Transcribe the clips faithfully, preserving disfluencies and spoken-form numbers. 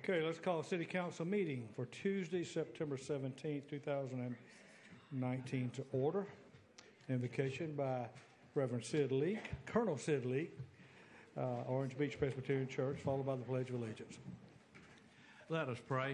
Okay, let's call a city council meeting for Tuesday, September seventeenth, two thousand nineteen to order. Invocation by Reverend Sid Leak, Colonel Sid Leak, uh, Orange Beach Presbyterian Church, followed by the Pledge of Allegiance. Let us pray.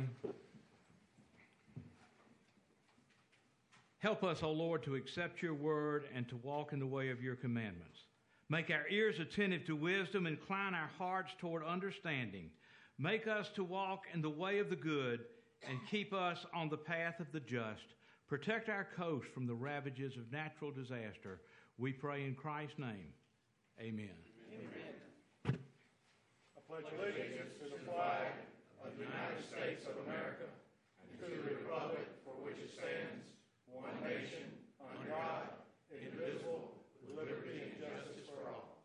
Help us, O Lord, to accept your word and to walk in the way of your commandments. Make our ears attentive to wisdom, incline our hearts toward understanding. Make us to walk in the way of the good and keep us on the path of the just. Protect our coast from the ravages of natural disaster. We pray in Christ's name. Amen. Amen. I pledge allegiance to the flag of the United States of America and to the republic for which it stands, one nation, under God, indivisible, with liberty and justice for all.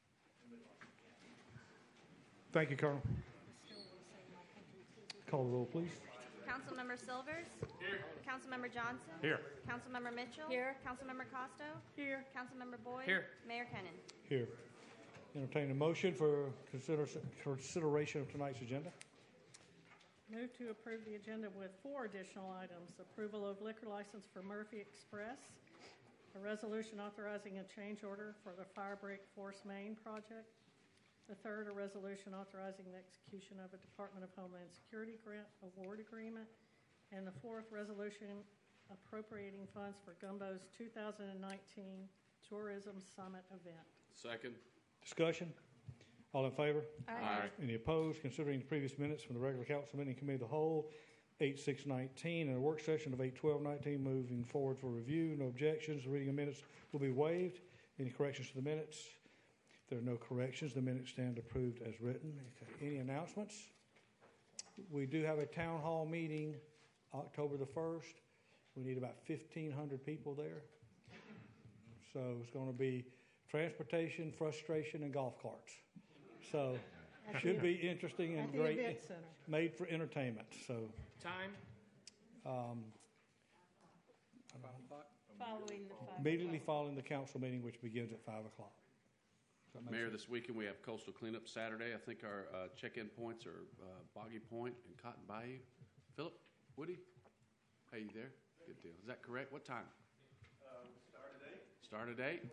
Thank you, Colonel. Call the roll, please. Councilmember Silvers? Here. Councilmember Johnson? Here. Councilmember Mitchell? Here. Councilmember Costo? Here. Councilmember Boyd? Here. Mayor Kennan? Here. Entertain a motion for consider, consideration of tonight's agenda. Move to approve the agenda with four additional items. Approval of liquor license for Murphy Express, a resolution authorizing a change order for the Fire Break Force Main project. The third, a resolution authorizing the execution of a Department of Homeland Security grant award agreement. And the fourth, resolution appropriating funds for Gumbo's two thousand nineteen Tourism Summit event. Second. Discussion? All in favor? Aye. Any opposed? Considering the previous minutes from the regular council meeting committee of the whole, eight six nineteen, and a work session of eight twelve nineteen, moving forward for review. No objections. The reading of minutes will be waived. Any corrections to the minutes? If there are no corrections, the minutes stand approved as written. Okay. Any announcements? We do have a town hall meeting October the first. We need about fifteen hundred people there. So it's going to be transportation, frustration, and golf carts. So it should be interesting and At the great. event center. Made for entertainment. So Time? um, Following the five immediately following the council meeting, which begins at five o'clock. Does that make Mayor, sense? this weekend we have coastal cleanup Saturday. I think our uh, check-in points are uh, Boggy Point and Cotton Bayou. Philip, Woody, hey, you there? Good deal. Is that correct? What time? Uh, start at eight. Start at eight?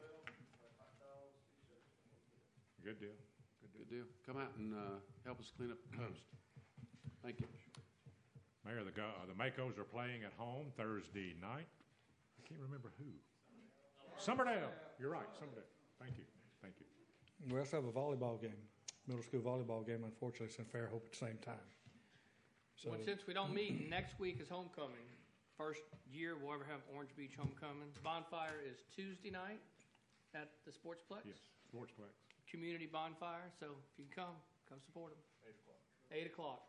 Good deal. Good deal. Come out and uh, help us clean up the coast. Thank you. Mayor, the, go- uh, the Makos are playing at home Thursday night. I can't remember who. Summerdale. You're right, Summerdale. Thank you. Thank you. We also have a volleyball game, middle school volleyball game. Unfortunately, it's in Fairhope at the same time. So Well, since we don't meet, next week is homecoming. First year we'll ever have Orange Beach homecoming. Bonfire is Tuesday night at the Sportsplex. Yes, Sportsplex. Community bonfire. So if you can come, come support them. Eight o'clock. Eight o'clock.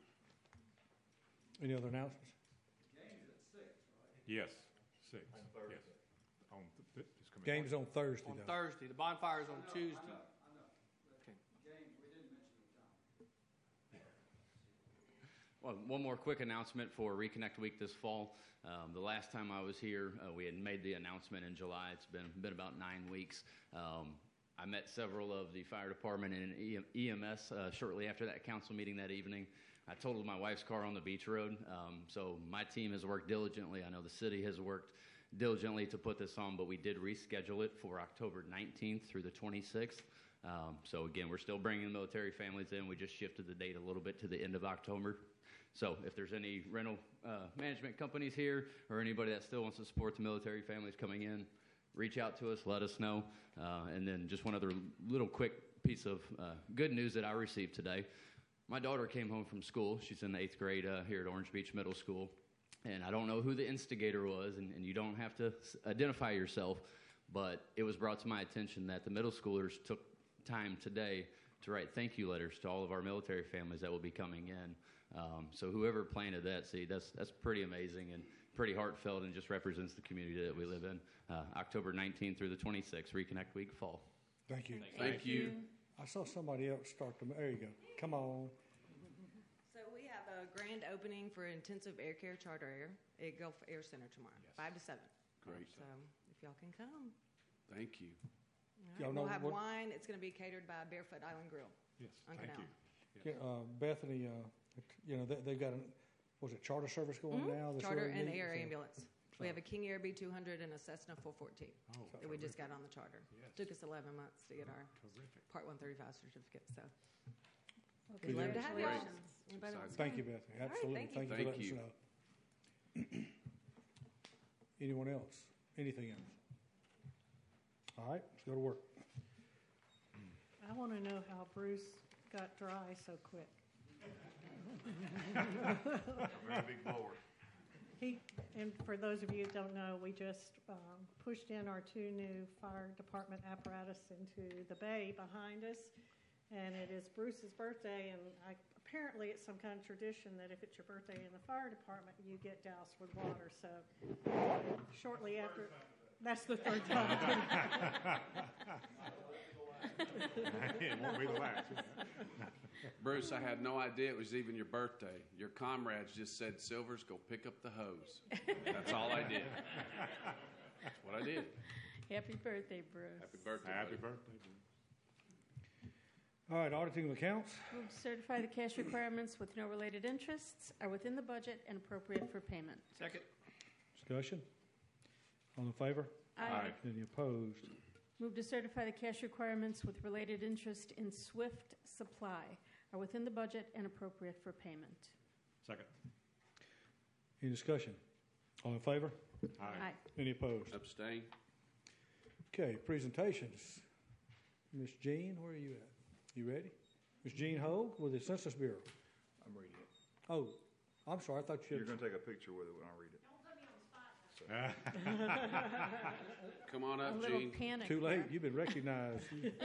any other announcements? Yes, six. On Thursday. Yes. On th- th- this coming Game's on Thursday, On though. Thursday. The bonfire is on Tuesday. Well, one more quick announcement for Reconnect Week this fall. Um, the last time I was here, uh, we had made the announcement in July. It's been been about nine weeks. Um, I met several of the fire department and E M S uh, shortly after that council meeting that evening. I totaled my wife's car on the beach road, um, so my team has worked diligently. I know the city has worked diligently to put this on, but we did reschedule it for October nineteenth through the twenty-sixth. Um, so again, we're still bringing military families in. We just shifted the date a little bit to the end of October. So if there's any rental uh, management companies here or anybody that still wants to support the military families coming in, reach out to us, let us know. Uh, and then just one other little quick piece of uh, good news that I received today. My daughter came home from school. She's in the eighth grade uh, here at Orange Beach Middle School. And I don't know who the instigator was, and, and you don't have to s- identify yourself, but it was brought to my attention that the middle schoolers took time today to write thank you letters to all of our military families that will be coming in. Um, so whoever planted that seed, that's that's pretty amazing and pretty heartfelt, and just represents the community that we live in. Uh, October nineteenth through the twenty-sixth, Reconnect Week Fall. Thank you. Thank you. I saw somebody else start to. There you go. Come on. So we have a grand opening for intensive air care charter air at Gulf Air Center tomorrow, Yes. five to seven. Great. So if y'all can come. Thank you. All right, Y'all know we'll have what- wine. It's going to be catered by Barefoot Island Grill. Yes, On thank Canal. you. Yes. Uh, Bethany, uh, You know, they, they've got, a was it charter service going Mhm. now? that's Charter really and neat, air so- ambulance. We have a King Air B two hundred and a Cessna four fourteen Oh, that we just got on the charter. Yes. Took us eleven months to get our Terrific. Part one thirty-five certificate, so Well, we'd love to have y'all. congratulations. Anybody else? Thank you, Bethany. right, Absolutely. thank you. Thank you for Thank letting us you. know. Anyone else? Anything else? All right, let's go to work. I want to know how Bruce got dry so quick. Very big blower. He, and for those of you who don't know, we just um, pushed in our two new fire department apparatus into the bay behind us, and it is Bruce's birthday, and I, apparently it's some kind of tradition that if it's your birthday in the fire department, you get doused with water. So shortly after, that's the third time. It won't be the last. Bruce, I had no idea it was even your birthday. Your comrades just said, Silvers, go pick up the hose. That's all I did. That's what I did. Happy birthday, Bruce. Happy birthday. Happy buddy. birthday. All right, auditing of accounts. Move to certify the cash requirements with no related interests are within the budget and appropriate for payment. Second. Discussion. All in favor? Aye. Any opposed? Move to certify the cash requirements with related interest in Swift Supply are within the budget and appropriate for payment. Second. Any discussion? All in favor? Aye. Any opposed? Abstain. Okay, presentations. Miss Jean, where are you at? You ready? Miss Jean Hogue with the Census Bureau. I'm reading it. Oh, I'm sorry. I thought you You're had. going to take a picture with it when I read it. Come on A up, little Gene. panic. Too late. there. You've been recognized.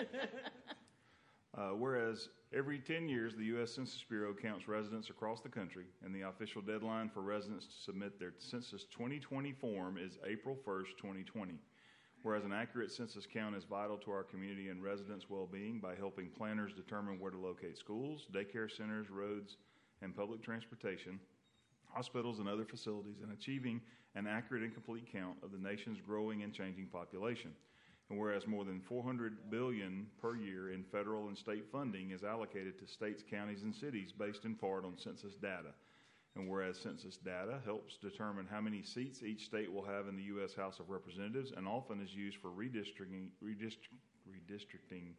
Uh, whereas every ten years, the U S Census Bureau counts residents across the country, and the official deadline for residents to submit their Census twenty twenty form is April first, twenty twenty. Whereas an accurate census count is vital to our community and residents' well-being by helping planners determine where to locate schools, daycare centers, roads, and public transportation, hospitals, and other facilities, and achieving an accurate and complete count of the nation's growing and changing population. And whereas more than four hundred billion dollars per year in federal and state funding is allocated to states, counties, and cities based in part on census data. And whereas census data helps determine how many seats each state will have in the U S House of Representatives and often is used for redistricting, redistrict, redistricting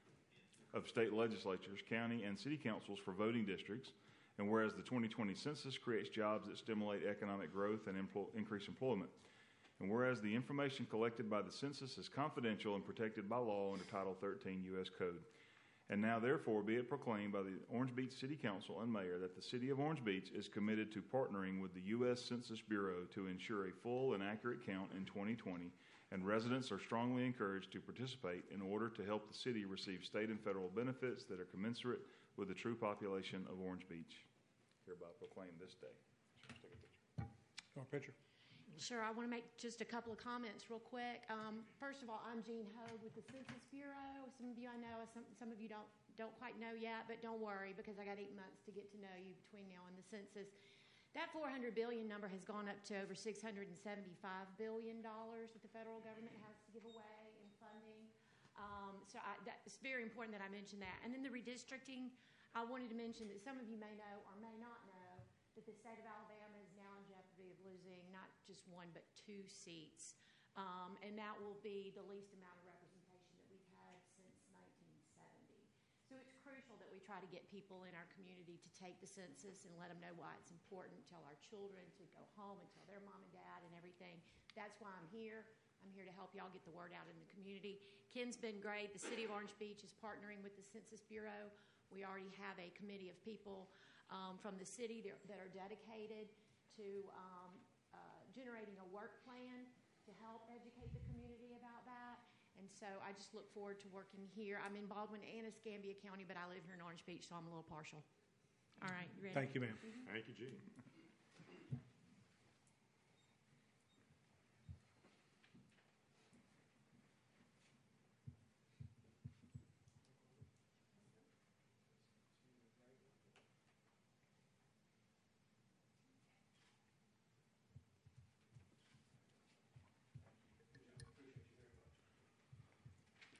of state legislatures, county, and city councils for voting districts. And whereas the twenty twenty census creates jobs that stimulate economic growth and empl- increase employment. And whereas the information collected by the census is confidential and protected by law under Title thirteen U S Code. And now, therefore, be it proclaimed by the Orange Beach City Council and Mayor that the City of Orange Beach is committed to partnering with the U S Census Bureau to ensure a full and accurate count in twenty twenty, and residents are strongly encouraged to participate in order to help the city receive state and federal benefits that are commensurate with the true population of Orange Beach. Hereby proclaim this day. Let's take a picture. Want a picture? Sure, I want to make just a couple of comments real quick. Um, first of all, I'm Jean Hogue with the Census Bureau. Some of you I know, some, some of you don't, don't quite know yet, but don't worry because I got eight months to get to know you between now and the census. That four hundred billion dollars number has gone up to over six hundred seventy-five billion dollars that the federal government has to give away in funding. Um, so I, that, it's very important that I mention that. And then the redistricting, I wanted to mention that some of you may know or may not know that the state of Alabama is now in jeopardy of losing not just one but two seats. Um, and that will be the least amount of representation that we've had since nineteen seventy. So it's crucial that we try to get people in our community to take the census and let them know why it's important, tell our children to go home and tell their mom and dad and everything. That's why I'm here. I'm here to help y'all get the word out in the community. Ken's been great. The City of Orange Beach is partnering with the Census Bureau. We already have a committee of people um, from the city that, that are dedicated to um, uh, generating a work plan to help educate the community about that. And so I just look forward to working here. I'm in Baldwin and Escambia County, but I live here in Orange Beach, so I'm a little partial. All right, you ready? Thank you, ma'am. Mm-hmm. Thank you, Gene.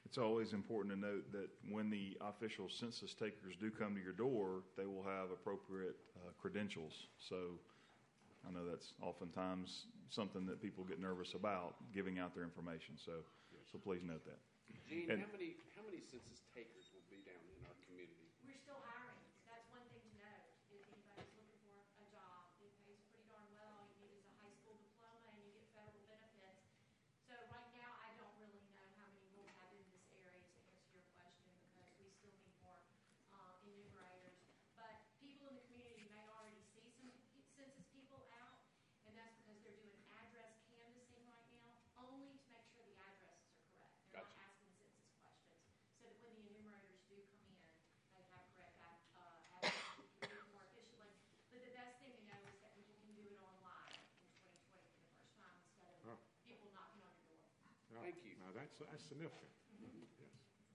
It's always important to note that when the official census takers do come to your door, they will have appropriate uh, credentials. So I know that's oftentimes something that people get nervous about, giving out their information. So, so please note that. Gene, And- how many how many census takers will be down in our community? We're still hiring. That's one thing to know. If anybody's looking for a job, it pays pretty darn well. All you need is a high school diploma and you get federal benefits. So right now, I don't really know how many we'll have in this area to answer your question because we still need more uh, enumerators. But people in the community may already see some p- census people out, and that's because they're doing address canvassing right now, only to make sure the addresses are correct. They're Gotcha. not asking census questions, so that when the enumerators do come in, they have correct ad- uh, addresses to do it more efficiently. But the best thing to know is that people can do it online in twenty twenty for the first time instead of Oh. people knocking on your door. No, Thank you. Now, that's, that's significant. Yes.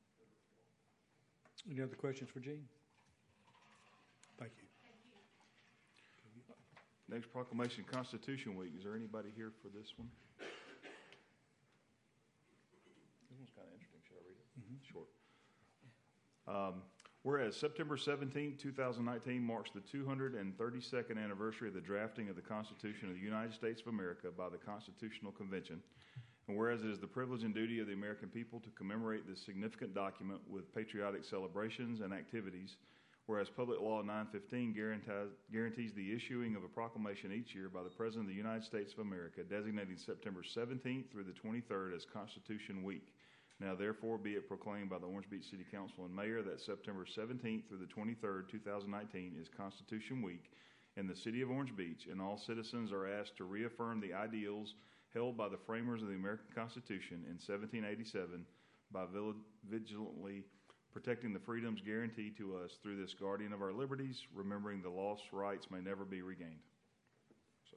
Any other questions for Gene? Thank you. Thank you. Next proclamation, Constitution Week. Is there anybody here for this one? This one's kind of interesting. Should I read it? Short. Um, whereas September seventeenth, two thousand nineteen marks the two hundred thirty-second anniversary of the drafting of the Constitution of the United States of America by the Constitutional Convention, and whereas it is the privilege and duty of the American people to commemorate this significant document with patriotic celebrations and activities, whereas Public Law nine fifteen guarantees, guarantees the issuing of a proclamation each year by the President of the United States of America designating September seventeenth through the twenty-third as Constitution Week. Now therefore be it proclaimed by the Orange Beach City Council and Mayor that September seventeenth through the twenty-third, two thousand nineteen is Constitution Week in the City of Orange Beach, and all citizens are asked to reaffirm the ideals held by the framers of the American Constitution in seventeen eighty-seven by vigilantly protecting the freedoms guaranteed to us through this guardian of our liberties, remembering the lost rights may never be regained. So.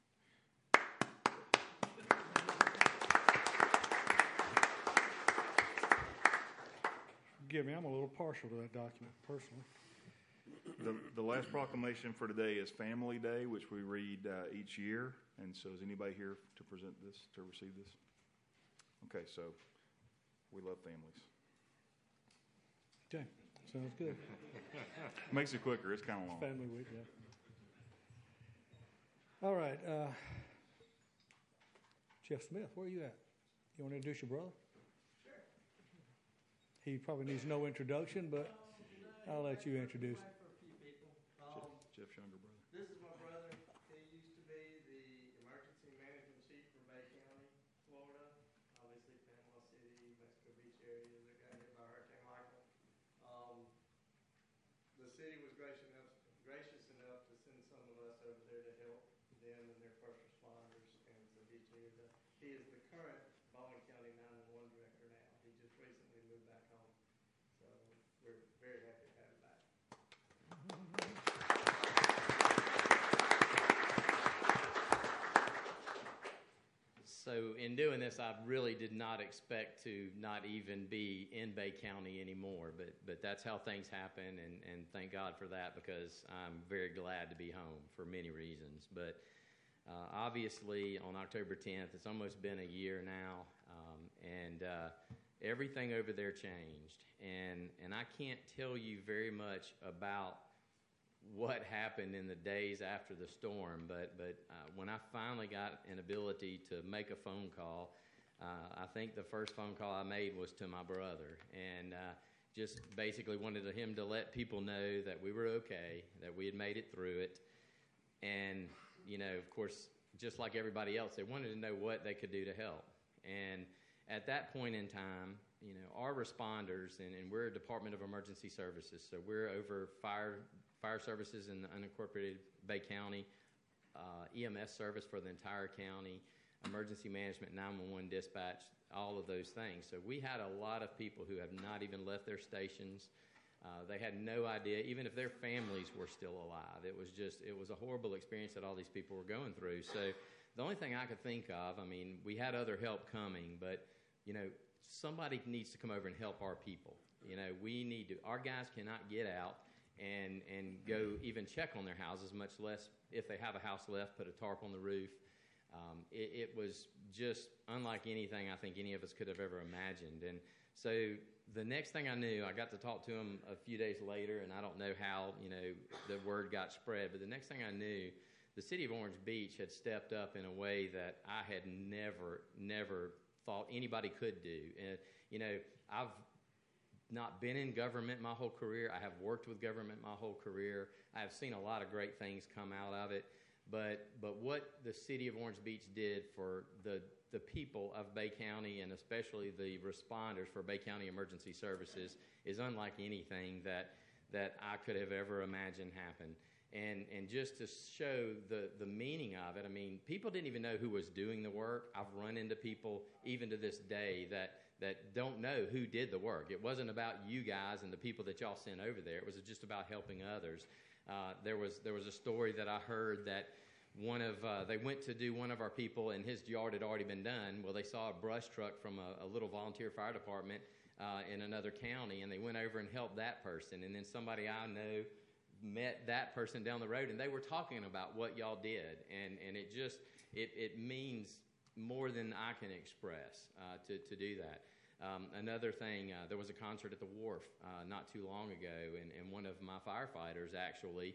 Forgive me, I'm a little partial to that document personally. The, the last proclamation for today is Family Day, which we read uh, each year. And so is anybody here to present this, to receive this? Okay, so we love families. Okay, sounds good. Makes it quicker. It's kind of long. Family week, yeah. All right, uh, Jeff Smith, where are you at? You want to introduce your brother? Sure. He probably needs no introduction, but I'll let you introduce him. Um, Jeff, Jeff's younger brother. This is my brother. He used to be the emergency management chief for Bay County, Florida. Obviously, Panama City, Mexico Beach areas that got hit by Hurricane Michael. Um, the city was gracious enough, gracious enough to send some of us over there to help them and their first responders. And so he's here. To, he is the current Baldwin County nine one one director now. He just recently moved back home. So we're very happy to have him back. So in doing this, I really did not expect to not even be in Bay County anymore, but but that's how things happen, and, and thank God for that, because I'm very glad to be home for many reasons. But uh, obviously on October tenth, it's almost been a year now, um, and uh, everything over there changed, and and I can't tell you very much about what happened in the days after the storm, but but uh, when I finally got an ability to make a phone call, uh, I think the first phone call I made was to my brother, and uh, just basically wanted him to let people know that we were okay, that we had made it through it, and you know, of course, just like everybody else, they wanted to know what they could do to help. And at that point in time, you know, our responders, and, and we're a Department of Emergency Services, so we're over fire. Fire services in the unincorporated Bay County, uh, E M S service for the entire county, emergency management, nine one one dispatch, all of those things. So we had a lot of people who have not even left their stations. Uh, they had no idea, even if their families were still alive. It was just, it was a horrible experience that all these people were going through. So the only thing I could think of, I mean, we had other help coming, but, you know, somebody needs to come over and help our people. You know, we need to, our guys cannot get out and and go even check on their houses, much less if they have a house left, put a tarp on the roof. Um, it, it was just unlike anything I think any of us could have ever imagined. And So the next thing I knew, I got to talk to him a few days later, and I don't know how, you know, the word got spread, but the next thing I knew, the city of Orange Beach had stepped up in a way that I had never, never thought anybody could do. And, you know, I've not been in government my whole career. I have worked with government my whole career. I have seen a lot of great things come out of it. But but what the city of Orange Beach did for the the people of Bay County, and especially the responders for Bay County Emergency Services, is unlike anything that that I could have ever imagined happen. And and just to show the, the meaning of it, I mean, people didn't even know who was doing the work. I've run into people even to this day that that don't know who did the work. It wasn't about you guys and the people that y'all sent over there. It was just about helping others. Uh, there was there was a story that I heard that one of uh, they went to do one of our people, and his yard had already been done. Well, they saw a brush truck from a, a little volunteer fire department uh, in another county, and they went over and helped that person. And then somebody I know met that person down the road, and they were talking about what y'all did, and and it just it it means more than I can express uh, to to do that. Um, another thing, uh, there was a concert at the Wharf uh, not too long ago, and, and one of my firefighters actually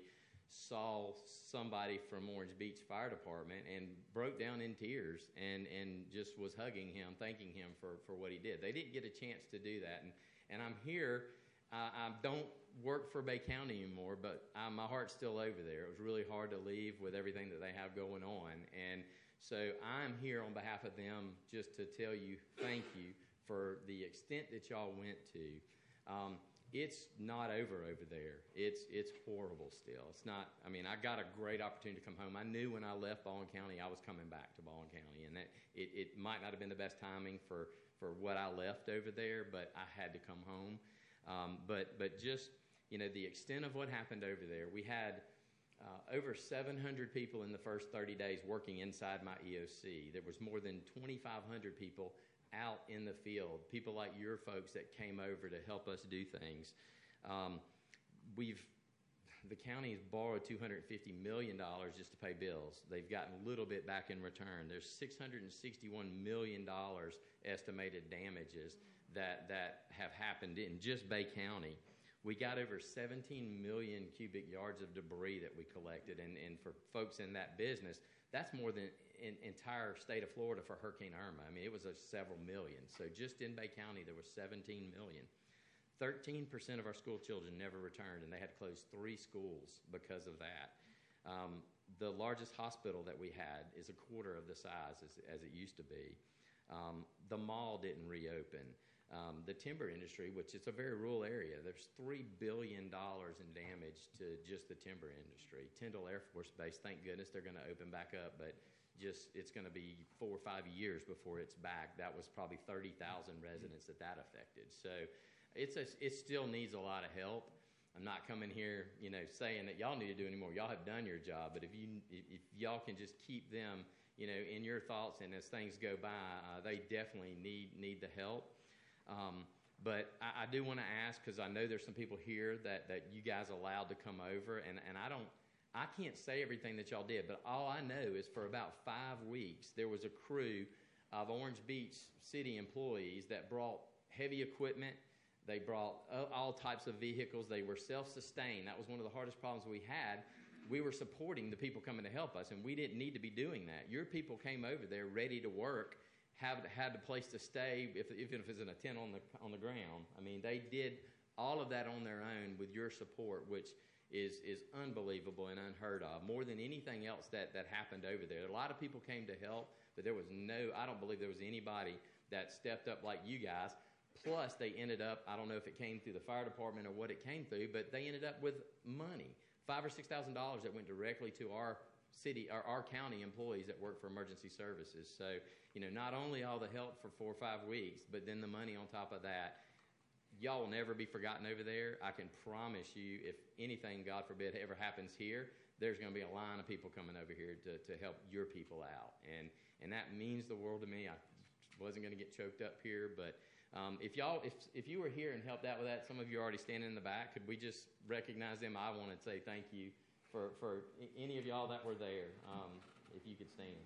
saw somebody from Orange Beach Fire Department and broke down in tears and, and just was hugging him, thanking him for, for what he did. They didn't get a chance to do that. And, and I'm here. Uh, I don't work for Bay County anymore, but I, my heart's still over there. It was really hard to leave with everything that they have going on. And so I'm here on behalf of them just to tell you thank you for the extent that y'all went to. Um, it's not over over there. It's it's horrible still. It's not, I mean, I got a great opportunity to come home. I knew when I left Baldwin County I was coming back to Baldwin County, and that it, it might not have been the best timing for, for what I left over there, but I had to come home. Um, but but just, you know, the extent of what happened over there, we had uh, over seven hundred people in the first thirty days working inside my E O C. There was more than twenty-five hundred people out in the field, people like your folks that came over to help us do things. Um, we've, the county has borrowed two hundred fifty million dollars just to pay bills. They've gotten a little bit back in return. There's six hundred sixty-one million dollars estimated damages that, that have happened in just Bay County. We got over seventeen million cubic yards of debris that we collected, and, and for folks in that business, that's more than in entire state of Florida for Hurricane Irma. I mean, it was a several million. So just in Bay County, there was seventeen million. thirteen percent of our school children never returned, and they had to close three schools because of that. Um, the largest hospital that we had is a quarter of the size as, as it used to be. Um, the mall didn't reopen. Um, the timber industry, which is a very rural area, there's three billion dollars in damage to just the timber industry. Tyndall Air Force Base, thank goodness they're going to open back up, but just it's going to be four or five years before it's back. That was probably thirty thousand residents that that affected. So it's a, it still needs a lot of help. I'm not coming here, you know, saying that y'all need to do any more. Y'all have done your job, but if you if, if y'all can just keep them, you know, in your thoughts, and as things go by, uh, they definitely need need the help. Um, but I, I do want to ask, because I know there's some people here that, that you guys allowed to come over, and, and I don't, I can't say everything that y'all did, but all I know is for about five weeks, there was a crew of Orange Beach city employees that brought heavy equipment. They brought all types of vehicles. They were self-sustained. That was one of the hardest problems we had. We were supporting the people coming to help us, and we didn't need to be doing that. Your people came over there ready to work, have had a place to stay, if, even if it's in a tent on the on the ground. I mean, they did all of that on their own with your support, which is is unbelievable and unheard of. More than anything else that, that happened over there. A lot of people came to help, but there was no, I don't believe there was anybody that stepped up like you guys. Plus, they ended up, I don't know if it came through the fire department or what it came through, but they ended up with money, five or six thousand dollars that went directly to our city, our, our county employees that work for emergency services. So, you know, not only all the help for four or five weeks, but then the money on top of that. Y'all will never be forgotten over there. I can promise you, if anything, God forbid, ever happens here, there's going to be a line of people coming over here to, to help your people out. And and that means the world to me. I wasn't going to get choked up here, but um, if y'all, if if you were here and helped out with that, some of you are already standing in the back, could we just recognize them? I want to say thank you for, for any of y'all that were there, um, if you could stand.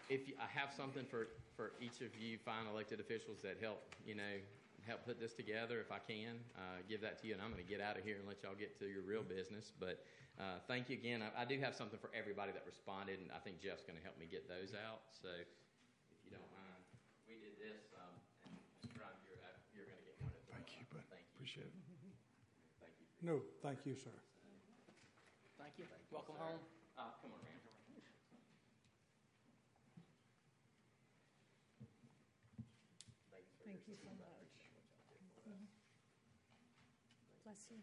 if you, I have something for, for each of you fine elected officials that help, you know, help put this together, if I can, uh, give that to you, and I'm going to get out of here and let y'all get to your real business. But uh, thank you again. I, I do have something for everybody that responded, and I think Jeff's going to help me get those out. So if you don't mind, we did this, um, and Ron, you're, uh, you're going to get one as well. Thank you, bud. Thank you. Appreciate it. Thank you. No, thank you, sir. Thank you. Welcome home. Uh, come on, man. Thank you so much. Bless you.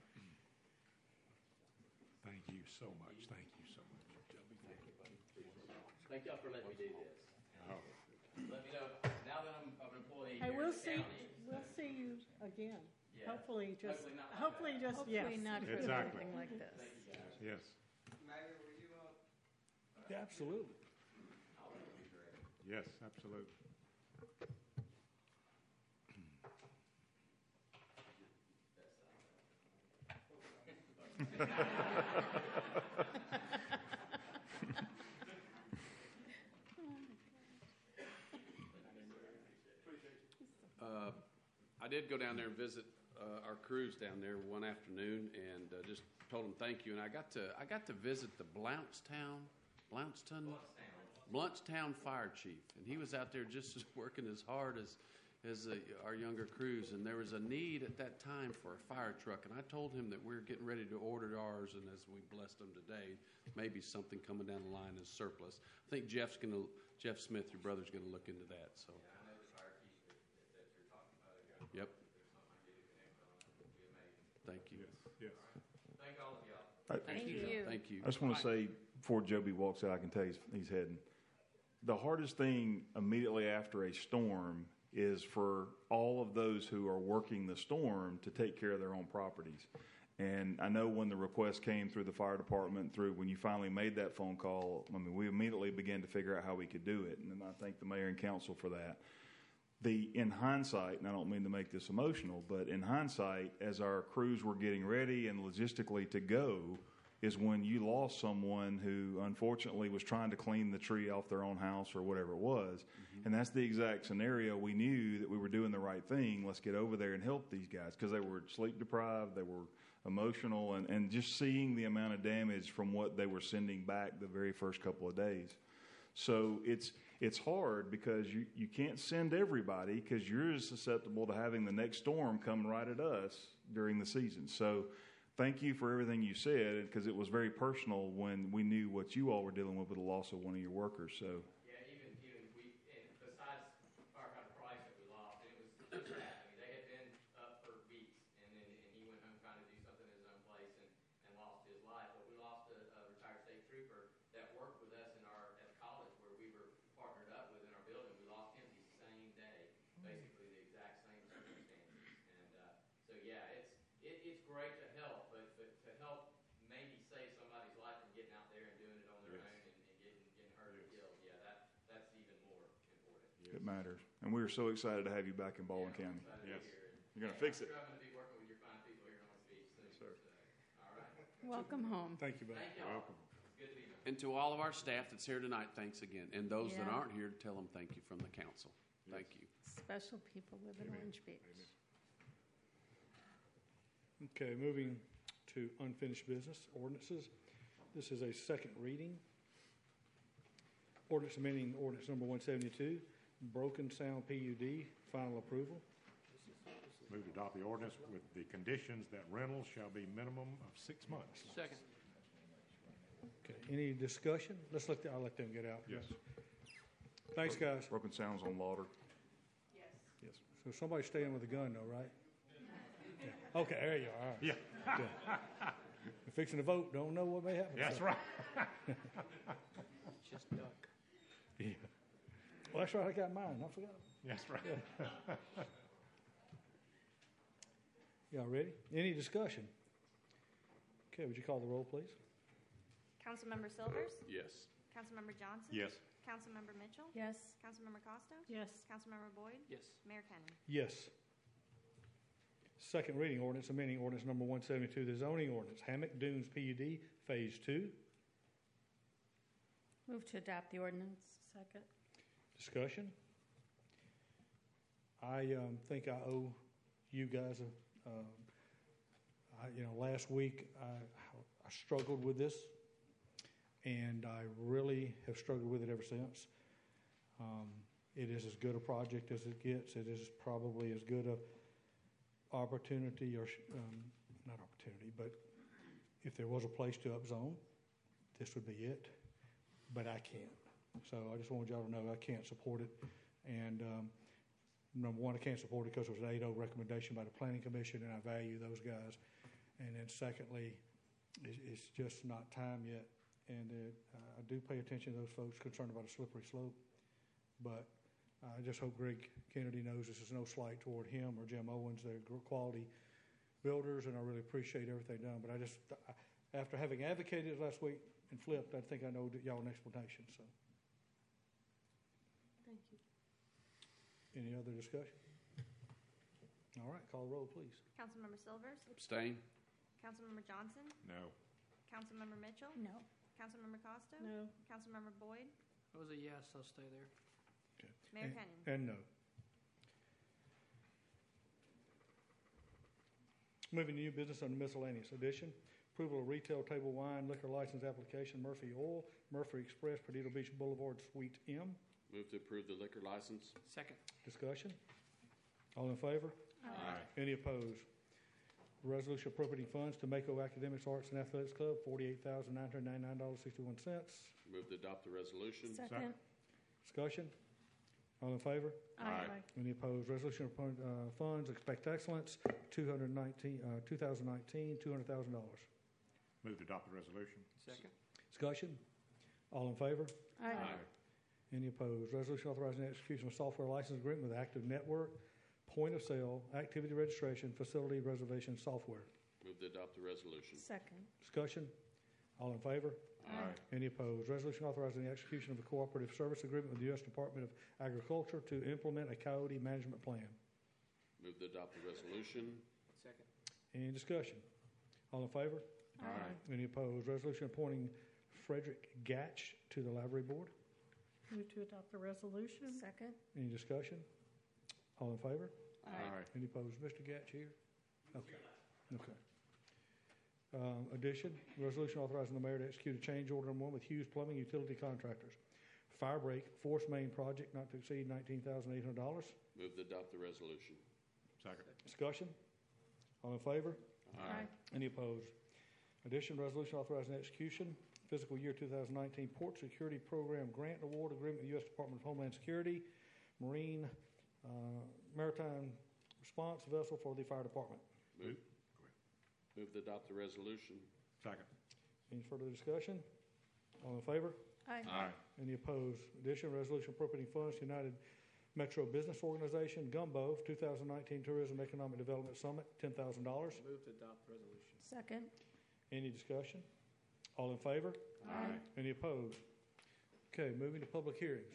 Thank you so much. Thank you so much. Thank y'all for letting me do this. Oh. Let me know now that I'm an employee Hey, here we'll in the see, county. we'll see you again. Yeah. Hopefully just, Hopefully not like hopefully that. just, yes. Hopefully not for Exactly. anything like this. Yes. Mayor, were you up? Yeah, absolutely. Yes, absolutely. Uh, I did go down there and visit uh, our crews down there one afternoon, and uh, just told them thank you. And I got to I got to visit the Blountstown, Blountstown, Blountstown Fire Chief, and he was out there just as working as hard as as uh, our younger crews. And there was a need at that time for a fire truck, and I told him that we're getting ready to order ours, and as we blessed them today, maybe something coming down the line is surplus. I think Jeff's going to Jeff Smith, your brother's going to look into that. So. Yep. Thank you. Yes. Thank all of y'all. I, Thank you. Thank you. I just want to say, before Joby walks out, I can tell you he's, he's heading. The hardest thing immediately after a storm is for all of those who are working the storm to take care of their own properties. And I know when the request came through the fire department, through when you finally made that phone call, I mean, we immediately began to figure out how we could do it. And I thank the mayor and council for that. The, in hindsight, and I don't mean to make this emotional, but in hindsight, as our crews were getting ready and logistically to go, is when you lost someone who unfortunately was trying to clean the tree off their own house or whatever it was. Mm-hmm. And that's the exact scenario. We knew that we were doing the right thing. Let's get over there and help these guys, because they were sleep deprived, they were emotional, and, and just seeing the amount of damage from what they were sending back the very first couple of days. So it's it's hard because you, you can't send everybody, because you're as susceptible to having the next storm come right at us during the season. So thank you for everything you said, because it was very personal when we knew what you all were dealing with with the loss of one of your workers. So. Yeah, even even we, and besides firefighter Price that we lost, and it was just that. I mean, they had been up for weeks, and then and he went home trying to do something in his own place and, and lost his life. But we lost a, a retired state trooper that worked with us in our at the college where we were partnered up with in our building. We lost him the same day, basically the exact same circumstances. And uh, so yeah, it's it, it's great to help, but but to help maybe save somebody's life from getting out there and doing it on their Yes. own and, and getting getting hurt or killed, yeah, that that's even more important. It matters. And we are so excited to have you back in Baldwin Yeah, County. I'm excited to Yes. be here. And- You're going to and fix it. I'm going to be working with your fine people here in Orange Beach soon. Yes, sir. So, all right. Welcome home. Thank you, buddy. Thank y'all. Welcome. It's good to be back. And to all of our staff that's here tonight, thanks again. And those that Yeah. aren't here, tell them thank you from the council. Thank you. Special people live in Orange Beach. Okay, moving to unfinished business, ordinances. This is a second reading. Ordinance amending ordinance number one seventy-two, Broken Sound P U D, final approval. Move to adopt the ordinance with the conditions that rentals shall be minimum of six months. Second. Okay, any discussion? Let's let, the- I'll let them get out. Yes. Thanks, guys. Broken Sounds on Lauder. Yes. So somebody's staying with a gun though, right? Yeah. Okay, there you are. All right. Yeah. Yeah. You're fixing to vote, don't know what may happen. That's so. right. Just duck. Yeah. Well, that's right, I got mine, I forgot. That's right. Y'all ready? Any discussion? Okay, would you call the roll, please? Councilmember Silvers? Yes. Councilmember Johnson? Yes. Councilmember Mitchell? Yes. Councilmember Costa? Yes. Councilmember Boyd? Yes. Mayor Kenny? Yes. Second reading ordinance amending ordinance number one seventy-two, the zoning ordinance, Hammock Dunes P U D, Phase Two. Move to adopt the ordinance. Second. Discussion? I um, think I owe you guys a, um, I, you know, last week I, I struggled with this, and I really have struggled with it ever since. Um, it is as good a project as it gets. It is probably as good a opportunity, or um, not opportunity, but if there was a place to upzone, this would be it. But I can't. So I just wanted y'all to know I can't support it. And um, number one, I can't support it because it was an eight oh recommendation by the Planning Commission, and I value those guys. And then secondly, it's, it's just not time yet. And it, uh, I do pay attention to those folks concerned about a slippery slope. But I just hope Greg Kennedy knows this is no slight toward him or Jim Owens. They're quality builders, and I really appreciate everything done. But I just, after having advocated it last week and flipped, I think I know y'all an explanation. So. Thank you. Any other discussion? All right, call the roll, please. Councilmember Silvers? Abstain? Councilmember Johnson? No. Councilmember Mitchell? No. Councilmember Costa? No. Councilmember Boyd? It was a yes, I'll stay there. Okay. Mayor and, Kenyon? And no. Moving to new business on the miscellaneous edition. Approval of retail table wine liquor license application, Murphy Oil, Murphy Express, Perdido Beach Boulevard, Suite M. Move to approve the liquor license. Second. Discussion? All in favor? Aye. Any opposed? Resolution appropriating funds to Mako Academics, Arts, and Athletics Club, forty-eight thousand nine hundred ninety-nine dollars and sixty-one cents. Move to adopt the resolution. Second. Discussion? All in favor? Aye. Any opposed? Resolution appoint, uh, funds, expect excellence, two hundred nineteen, uh, two thousand nineteen, two hundred thousand dollars. Move to adopt the resolution. Second. Discussion? All in favor? Aye. Any opposed? Resolution authorizing the execution of software license agreement with Active Network, point of sale, activity registration, facility reservation software. Move to adopt the resolution. Second. Discussion? All in favor? Aye. Any opposed? Resolution authorizing the execution of a cooperative service agreement with the U S Department of Agriculture to implement a coyote management plan. Move to adopt the resolution. Second. Any discussion? All in favor? Aye. Any opposed? Resolution appointing Frederick Gatch to the Library Board. Move to adopt the resolution. Second. Any discussion? All in favor? Aye. Any opposed? Mister Gatch here? Okay. Okay. Um, addition, resolution authorizing the mayor to execute a change order number one with Hughes Plumbing Utility Contractors. Fire break, force main project not to exceed nineteen thousand eight hundred dollars. Move to adopt the resolution. Second. Discussion? All in favor? Aye. Any opposed? Addition, resolution authorizing execution, fiscal year two thousand nineteen Port Security Program Grant Award Agreement with U S Department of Homeland Security, Marine, uh, Maritime Response Vessel for the Fire Department. Move. Move to adopt the resolution. Second. Any further discussion? All in favor? Aye. Aye. Any opposed? Addition, resolution appropriating funds to United Metro Business Organization, Gumbo, two thousand nineteen Tourism Economic Development Summit, ten thousand dollars. Move to adopt resolution. Second. Any discussion? All in favor? Aye. Any opposed? Okay, moving to public hearings.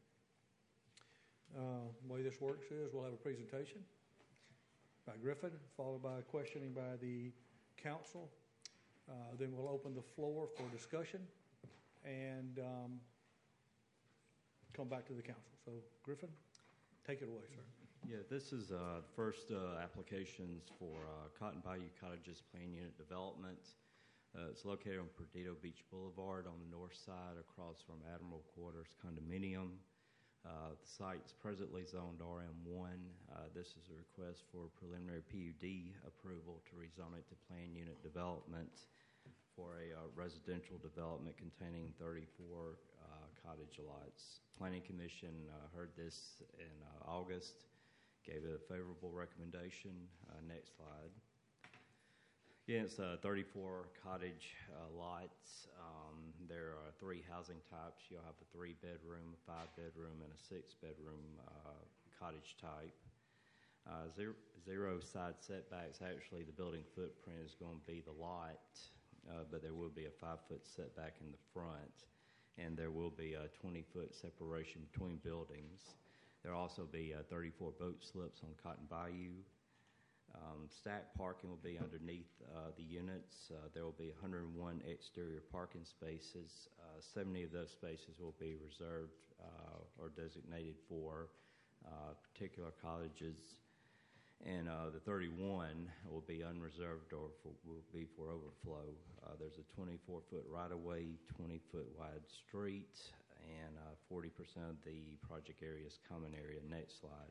Uh, the way this works is we'll have a presentation by Griffin, followed by questioning by the council. Uh, then we'll open the floor for discussion and um, come back to the council. So, Griffin, take it away, sir. Yeah, this is uh, the first uh, applications for uh, Cotton Bayou Cottages Plan Unit Development. Uh, it's located on Perdido Beach Boulevard on the north side across from Admiral Quarters Condominium. Uh, the site is presently zoned R M one. Uh, this is a request for preliminary P U D approval to rezone it to Plan Unit Development for a uh, residential development containing thirty-four uh, cottage lots. Planning Commission uh, heard this in uh, August, gave it a favorable recommendation. Uh, next slide. Again, it's uh, thirty-four cottage uh, lots. Um, there are three housing types. You'll have a three-bedroom, a five-bedroom, and a six-bedroom uh, cottage type. Uh, zero, zero side setbacks. Actually, the building footprint is going to be the lot, uh, but there will be a five-foot setback in the front, and there will be a twenty-foot separation between buildings. There will also be uh, thirty-four boat slips on Cotton Bayou. Um, stacked parking will be underneath uh, the units. Uh, there will be one hundred one exterior parking spaces. Uh, seventy of those spaces will be reserved uh, or designated for uh, particular colleges, and uh, the thirty-one will be unreserved or for, will be for overflow. Uh, there's a twenty-four foot right-of-way, twenty foot wide street, and uh, forty percent of the project area is common area. Next slide.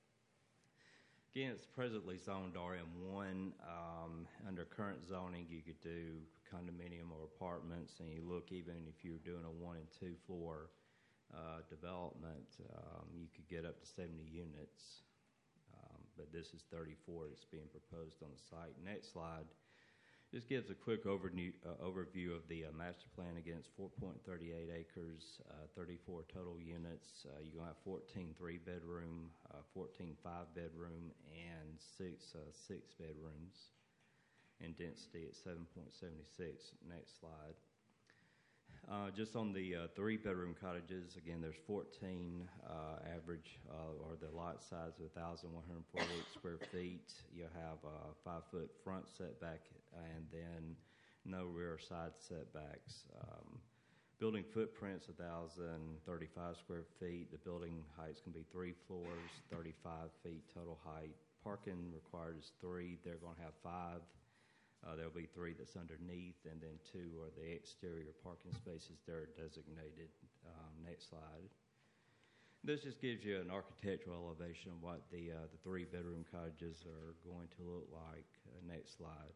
Again, it's presently zoned R M one. Um, under current zoning, you could do condominium or apartments, and you look, even if you're doing a one and two floor uh, development, um, you could get up to seventy units. Um, but this is thirty-four that's being proposed on the site. Next slide. Just gives a quick overview, uh, overview of the uh, master plan. Again, it's four point three eight acres, uh, thirty-four total units. Uh, you're going to have fourteen three-bedroom, uh, fourteen five-bedroom, and six uh, six-bedrooms, and density at seven point seven six. Next slide. Uh, just on the uh, three-bedroom cottages, again, there's fourteen uh, average, uh, or the lot size of one thousand one hundred forty-eight square feet. You have a five-foot front setback and then no rear side setbacks. Um, building footprint's one thousand thirty-five square feet. The building heights can be three floors, thirty-five feet total height. Parking required is three. They're going to have five. Uh, there'll be three that's underneath, and then two are the exterior parking spaces that are designated. Um, next slide. This just gives you an architectural elevation of what the uh, the three-bedroom cottages are going to look like. Uh, next slide.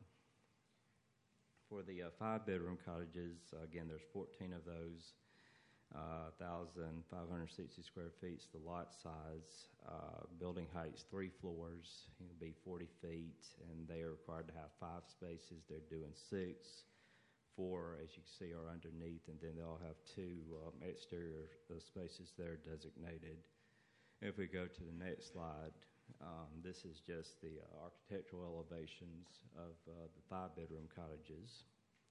For the uh, five-bedroom cottages, uh, again, there's fourteen of those. Uh, one thousand five hundred sixty square feet is the lot size. Uh, building height's three floors. It'll be forty feet, and they are required to have five spaces. They're doing six. Four, as you can see, are underneath, and then they'll have two um, exterior uh, spaces that are designated. If we go to the next slide, um, this is just the uh, architectural elevations of uh, the five-bedroom cottages.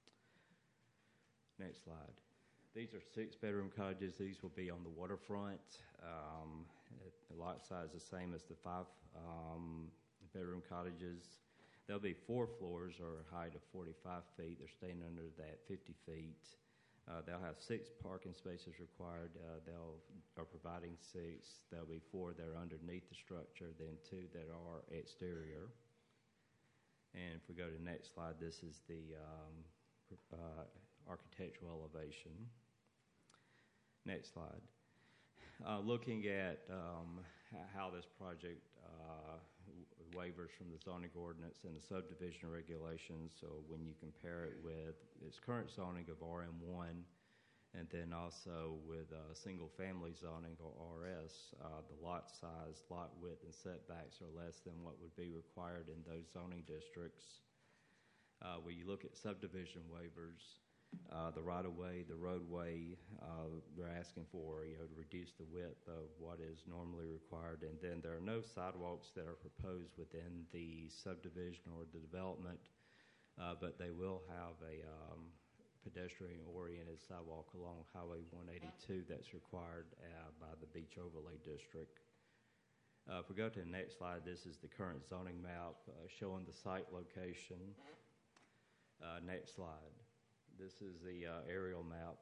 Next slide. These are six-bedroom cottages. These will be on the waterfront. Um, the lot size is the same as the five-bedroom um, cottages. There'll be four floors or a height of forty-five feet. They're staying under that fifty feet. Uh, they'll have six parking spaces required. Uh, they'll are providing six. There'll be four that are underneath the structure, then two that are exterior. And if we go to the next slide, this is the um, uh, architectural elevation. Next slide. Uh, looking at um, how this project uh, waivers from the zoning ordinance and the subdivision regulations, so when you compare it with its current zoning of R M one and then also with uh, single-family zoning or R S, uh, the lot size, lot width, and setbacks are less than what would be required in those zoning districts. Uh, when you look at subdivision waivers, Uh, the right-of-way, the roadway, uh, they're asking for, you know, to reduce the width of what is normally required. And then there are no sidewalks that are proposed within the subdivision or the development, uh, but they will have a um, pedestrian-oriented sidewalk along Highway one eighty-two that's required uh, by the Beach Overlay District. Uh, if we go to the next slide, this is the current zoning map uh, showing the site location. Uh, next slide. This is the uh, aerial map.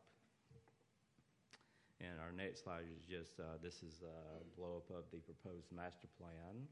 And our next slide is just, uh, this is a blow-up of the proposed master plan.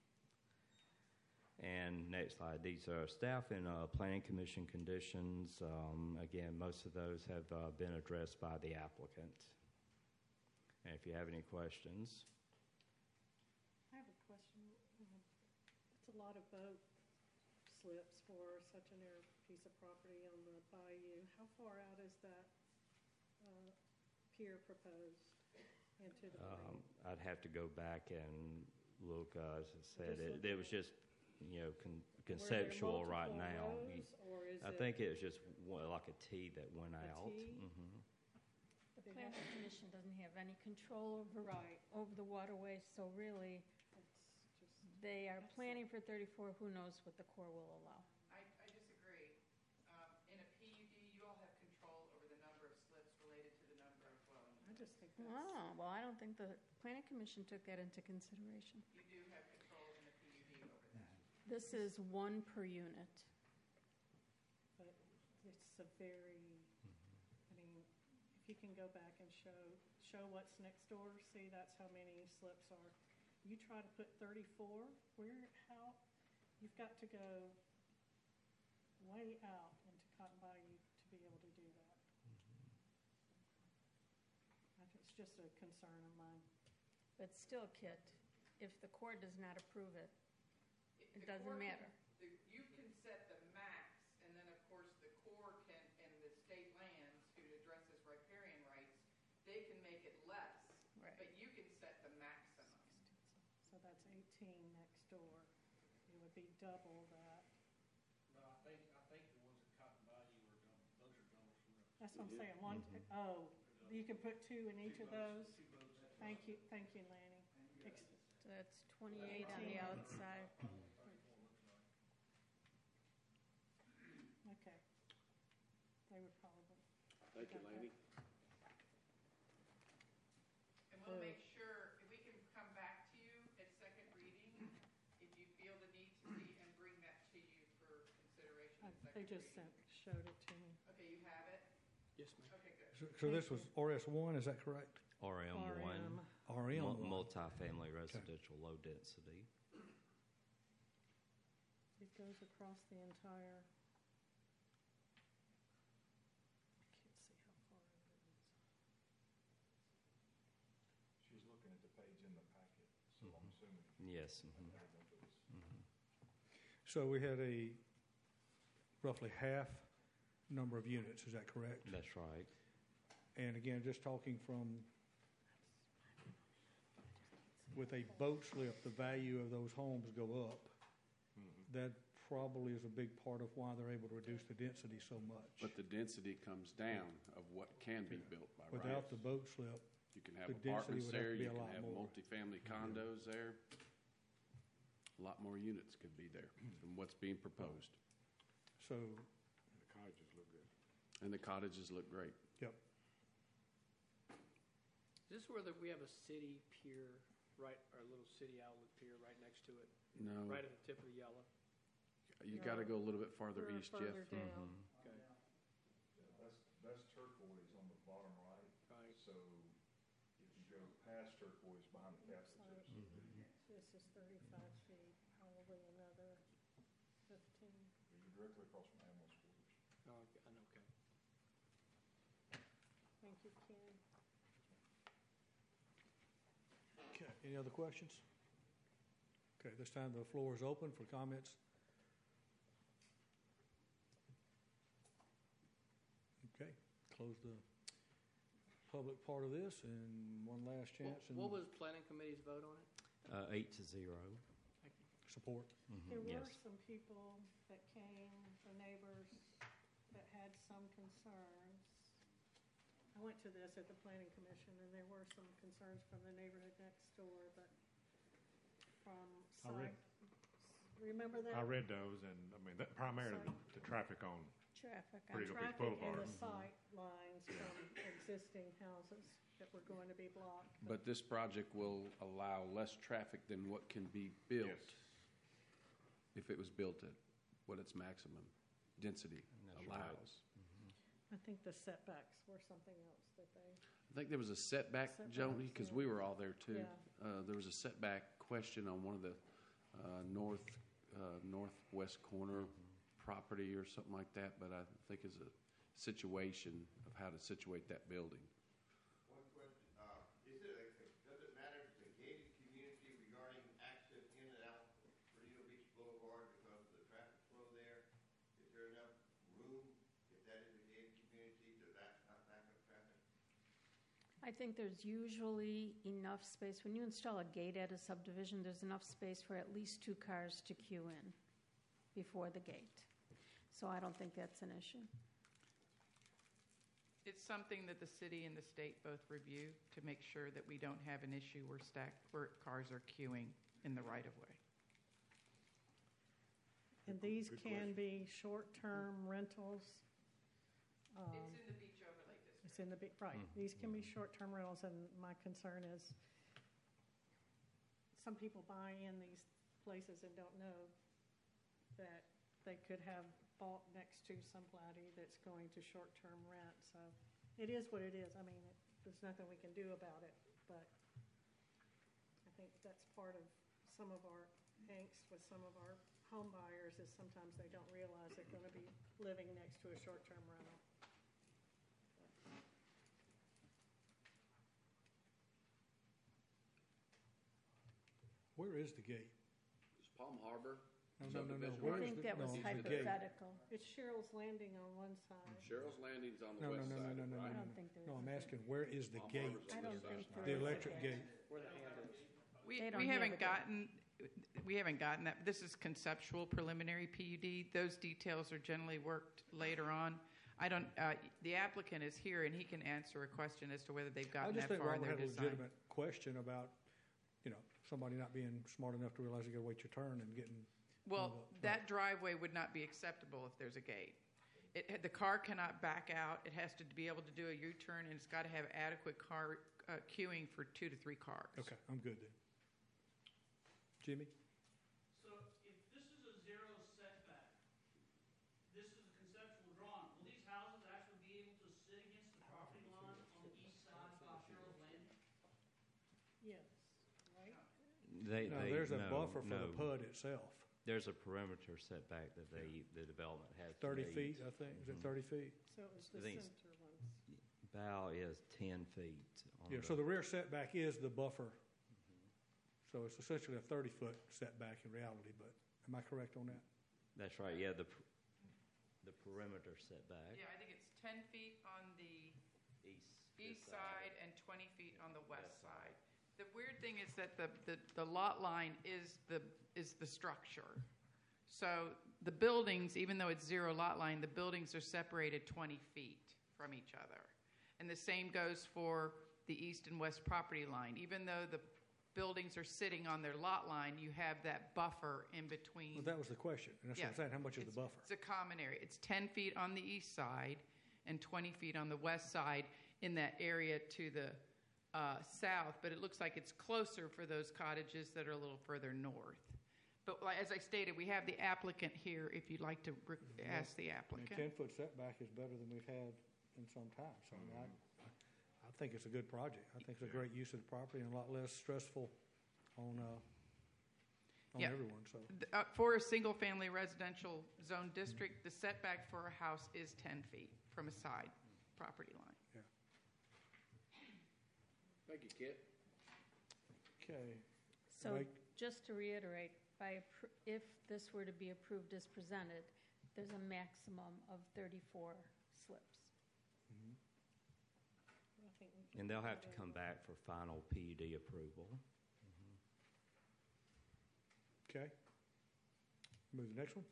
And next slide, these are staff and uh, planning commission conditions. Um, again, most of those have uh, been addressed by the applicant. And if you have any questions. I have a question. Um, It's a lot of boat slips for such a narrow piece of property on the bayou. How far out is that uh, pier proposed into the bayou? Um, I'd have to go back and look. Uh, as I said, Just it, it was just, you know, con- conceptual right multiple now. rows, You- or is I it think it was just one, like a T that went a out. T? hmm The planning commission doesn't have any control over, Right. over the waterways, so really, It's just they are planning for thirty-four. Who knows what the Corps will allow? I, I disagree. Um, in a P U D, you all have control over the number of slips related to the number of dwelling I units. just think that's Oh, well, I don't think the planning commission took that into consideration. You do have control in a P U D over that. This is one per unit. But it's a very, I mean, if you can go back and show, show what's next door, see that's how many slips are. You try to put thirty-four, where, how, you've got to go way out into Cotton Bayou to be able to do that. I think It's just a concern of mine. But still, Kit, if the court does not approve it, it The doesn't court can- matter. the- You can set the max, and then, of course, the Corps can, and the state lands, who addresses riparian rights, they can make it less. Right. But you can set the maximum. So that's eighteen next door. It would be double that. No, I think, I think the ones at Cotton Bayou are double, those are double slip. That's what I'm saying, one, oh, you can put two in each of those? Thank you, thank you, Lanny. Ex- So that's twenty-eight on the outside. Okay. They would probably. Thank you, Laney. And we'll make sure, if we can come back to you at second reading, if you feel the need to see, and bring that to you for consideration Uh, at second They reading. just sent, showed it to me. Okay, you have it? Yes, ma'am. Okay, good. So, so this was R S one, is that correct? R M one. R M Mul- one. Multifamily residential, low density. It goes across the entire. I can't see how far it is. She's looking at the page in the packet, so I'm assuming. Yes. mhm. Mhm. So we had a roughly half number of units, is that correct? That's right. And again, just talking from, with a boat slip, the value of those homes go up. That probably is a big part of why they're able to reduce the density so much. But the density comes down of what can be built by right. Without the boat slip, You can have the density apartments would have there, to be you a can lot have more. multifamily condos there. A lot more units could be there than what's being proposed. So, The cottages look good. And the cottages look great. yep. Is this where the, we have a city pier, right, our little city outlet pier right next to it? No. Right at the tip of the yellow? You gotta go a little bit farther Fur- east, Jeff. further down. Mhm. Okay. That's, that's turquoise on the bottom right. Right. So if you go past turquoise behind the Catholic Like, Church, This is thirty-five feet, probably another fifteen. you're directly across from ambulance quarters. Oh, okay, I know, okay. Thank you, Ken. Okay, any other questions? Okay, this time the floor is open for comments. Okay, close the public part of this, and one last chance. What- and What was planning committee's vote on it? Uh, eight to zero. Thank you. Support. Mhm, There were yes. some people that came, the neighbors, that had some concerns. I went to this at the planning commission, and there were some concerns from the neighborhood next door, but from I read- site, remember that? I read those, and, I mean, that primarily the, the traffic on Traffic on Pretty Beach Traffic and Boulevard. the sight lines from existing houses that were going to be blocked. But this project will allow less traffic than what can be built. Yes. If it was built at what its maximum density That's right. allows. I think the setbacks were something else that they, I think there was a setback, Setbacks, Joni, because yeah. we were all there too. Yeah. Uh, there was a setback question on one of the uh, north, uh, northwest corner property or something like that, but I think it's a situation of how to situate that building. One question, uh, is it, a- does it matter if it's a gated community regarding access in and out Perdido Beach Boulevard because of the traffic flow there? Is there enough room, if that is a gated community, to back, not back up traffic? I think there's usually enough space. When you install a gate at a subdivision, there's enough space for at least two cars to queue in before the gate. So I don't think that's an issue. It's something that the city and the state both review to make sure that we don't have an issue where stack, where cars are queuing in the right of way. and these Good can be short-term rentals. um, It's in the beach overlay district. It's in the, big right, Mhm. these can be short-term rentals, and my concern is some people buy in these places and don't know that they could have bought next to somebody that's going to short-term rent. So it is what it is. I mean, it, there's nothing we can do about it, but I think that's part of some of our angst with some of our home buyers is sometimes they don't realize they're going to be living next to a short-term rental. Where is the gate? It's Palm Harbor. No, no, no, no. Subdivision. Where I is think the- that was no, the gate. hypothetical. It's Cheryl's Landing on one side. Cheryl's Landing's on the No, no, west no, no, side, no, no, no, right? no. I don't think there No, is I'm a asking, where is the Palm gate? Harbor's on I don't the think west there The is a electric gate. Where the hand is. We, They don't we have haven't it. gotten, we haven't gotten that. This is conceptual preliminary P U D. Those details are generally worked later on. I don't, uh, the applicant is here and he can answer a question as to whether they've I gotten just that think far in Robert their had a design. legitimate question about, you know, somebody not being smart enough to realize you gotta wait your turn and getting. Well, on the- that driveway would not be acceptable if there's a gate. It, the car cannot back out. It has to be able to do a U-turn, and it's got to have adequate car uh, queuing for two to three cars. Okay, I'm good then. Jimmy? So if this is a zero setback, this is a conceptual drawing, will these houses actually be able to sit against the property line on the east side by Cheryl's Landing? Yes, right? They, No, they, there's a no, buffer for no. the P U D itself. There's a perimeter setback that they, the development has to Thirty meet. feet, I think. Is it Mhm. thirty feet? So it was the I think center it's- ones. Bow is ten feet. on Yeah, the- so the rear setback is the buffer. So it's essentially a thirty-foot setback in reality, but am I correct on that? That's right, yeah, the, per- the perimeter setback. Yeah, I think it's ten feet on the East. east this side and twenty feet on the west side. The weird thing is that the, the, the lot line is the, is the structure. So the buildings, even though it's zero lot line, the buildings are separated twenty feet from each other. And the same goes for the east and west property line. Even though the buildings are sitting on their lot line, you have that buffer in between. Well, that was the question. And that's what I'm Yeah. saying. How much is the It's- buffer? It's a common area. It's ten feet on the east side and twenty feet on the west side in that area to the uh, south, but it looks like it's closer for those cottages that are a little further north. But like, as I stated, we have the applicant here if you'd like to re- ask the I mean, applicant. ten-foot setback is better than we've had in some time. So I, mean, I, I think it's a good project. I think it's a great use of the property and a lot less stressful on, uh, on Yeah. everyone, so. Th- uh, For a single-family residential zone district, the setback for a house is ten feet from a side property line. Thank you, Kit. Okay. So Mike? just to reiterate, by, appro- if this were to be approved as presented, there's a maximum of thirty-four slips. Mhm. I think we can And they'll put have that to in. come back for final P U D approval. Okay. Move to the next one.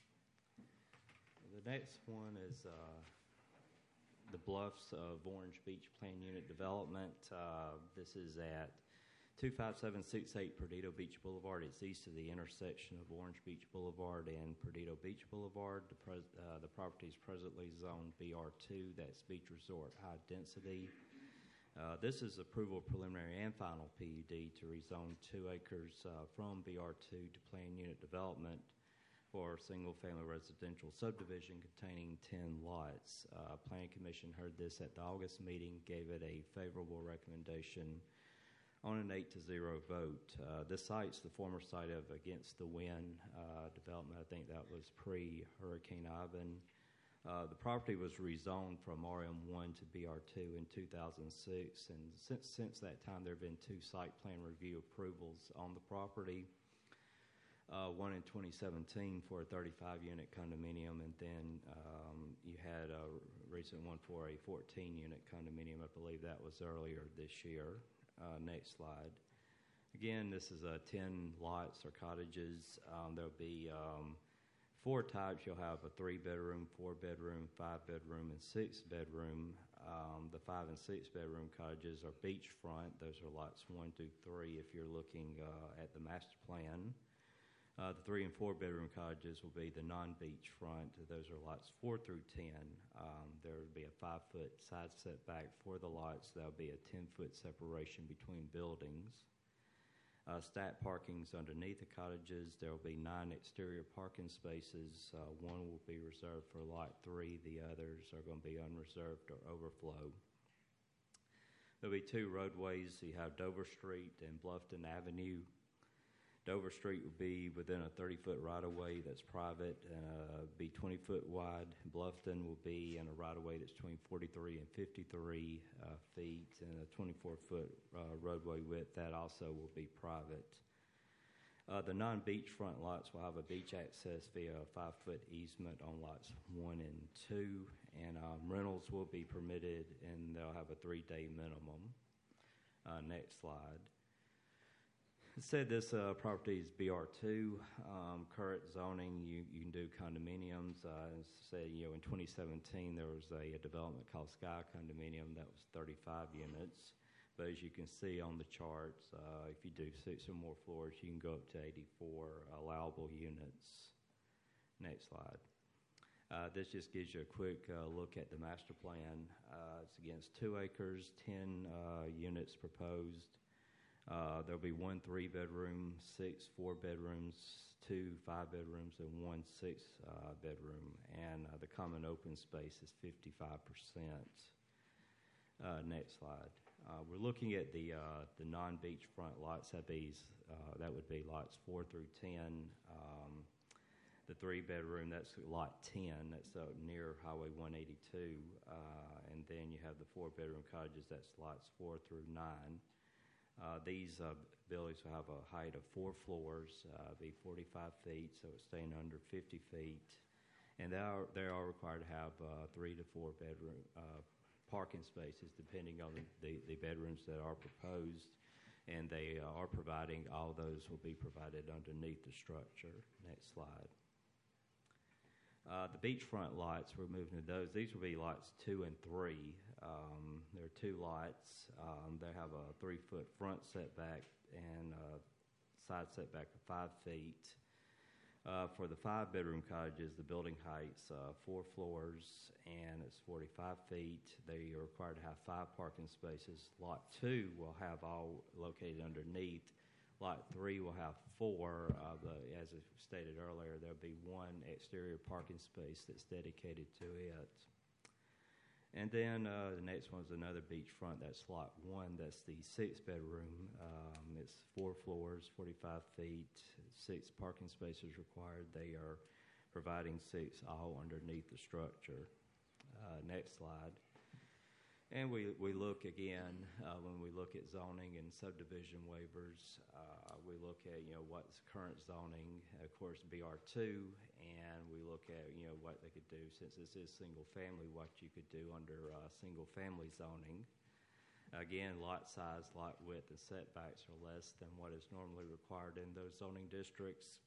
The next one is uh, the Bluffs of Orange Beach Plan Unit Development. Uh, This is at two five seven six eight Perdido Beach Boulevard. It's east of the intersection of Orange Beach Boulevard and Perdido Beach Boulevard. The, pres- uh, the property is presently zoned B R two, that's Beach Resort High Density. Uh, This is approval preliminary and final P U D to rezone two acres uh, from B R two to Plan Unit Development for a single-family residential subdivision containing ten lots. Uh, Planning Commission heard this at the August meeting, gave it a favorable recommendation on an eight to zero vote. Uh, this site's the former site of Against the Wind uh, development. I think that was pre-Hurricane Ivan. Uh, the property was rezoned from R M one to B R two in two thousand six, and since, since that time there have been two site plan review approvals on the property. Uh, one in twenty seventeen for a thirty-five unit condominium, and then um, you had a recent one for a fourteen unit condominium. I believe that was earlier this year. Uh, next slide. Again, this is uh, ten lots or cottages. Um, there'll be um, four types. You'll have a three bedroom, four bedroom, five bedroom, and six bedroom. Um, the five and six bedroom cottages are beachfront. Those are lots one through three if you're looking uh, at the master plan. Uh, the three and four bedroom cottages will be the non-beach front. Those are lots four through ten. Um, there will be a five foot side setback for the lots. There will be a ten foot separation between buildings. Uh, stat parking's underneath the cottages. There will be nine exterior parking spaces. Uh, one will be reserved for Lot three. The others are going to be unreserved or overflow. There'll be two roadways. You have Dover Street and Bluffton Avenue. Dover Street will be within a thirty-foot right-of-way that's private, and uh, be twenty foot wide. Bluffton will be in a right-of-way that's between forty-three and fifty-three uh, feet, and a twenty-four foot uh, roadway width. That also will be private. Uh, the non-beachfront lots will have a beach access via a five-foot easement on lots one and two, and um, rentals will be permitted, and they'll have a three-day minimum. Uh, next slide. It said this uh, property is B R two. Um, current zoning, you, you can do condominiums. Uh, as I said, you know, in twenty seventeen, there was a, a development called Sky Condominium that was thirty-five units. But as you can see on the charts, uh, if you do six or more floors, you can go up to eighty-four allowable units. Next slide. Uh, this just gives you a quick uh, look at the master plan. Uh, it's against two acres, ten uh, units proposed. Uh, there'll be one three-bedroom, six four-bedrooms, two five-bedrooms, and one six-bedroom. Uh, and uh, the common open space is fifty-five percent. Uh, next slide. Uh, we're looking at the uh, the non-beachfront lots. That, be, uh, that would be lots four through ten. Um, the three-bedroom, that's lot ten. That's uh, near Highway one eighty-two. Uh, and then you have the four-bedroom cottages. That's lots four through nine. Uh, these uh, buildings will have a height of four floors, uh, be forty-five feet, so it's staying under fifty feet. And they are, they are required to have uh, three to four bedroom uh, parking spaces, depending on the, the, the bedrooms that are proposed. And they uh, are providing, all those will be provided underneath the structure. Next slide. Uh, the beachfront lots, we're moving to those. These will be lots two and three. Um, there are two lots. Um, they have a three-foot front setback and a side setback of five feet. Uh, for the five-bedroom cottages, the building height's uh, four floors and it's forty-five feet. They are required to have five parking spaces. Lot two will have all located underneath. Lot three will have four. Uh, but as I stated earlier, there'll be one exterior parking space that's dedicated to it. And then uh, the next one's another beachfront. That's lot one. That's the six-bedroom. Um, it's four floors, forty-five feet, six parking spaces required. They are providing six all underneath the structure. Uh, next slide. And we, we look again, uh, when we look at zoning and subdivision waivers, uh, we look at, you know, what's current zoning, of course, B R two, and we look at, you know, what they could do, since this is single family, what you could do under uh, single family zoning. Again, lot size, lot width, and setbacks are less than what is normally required in those zoning districts.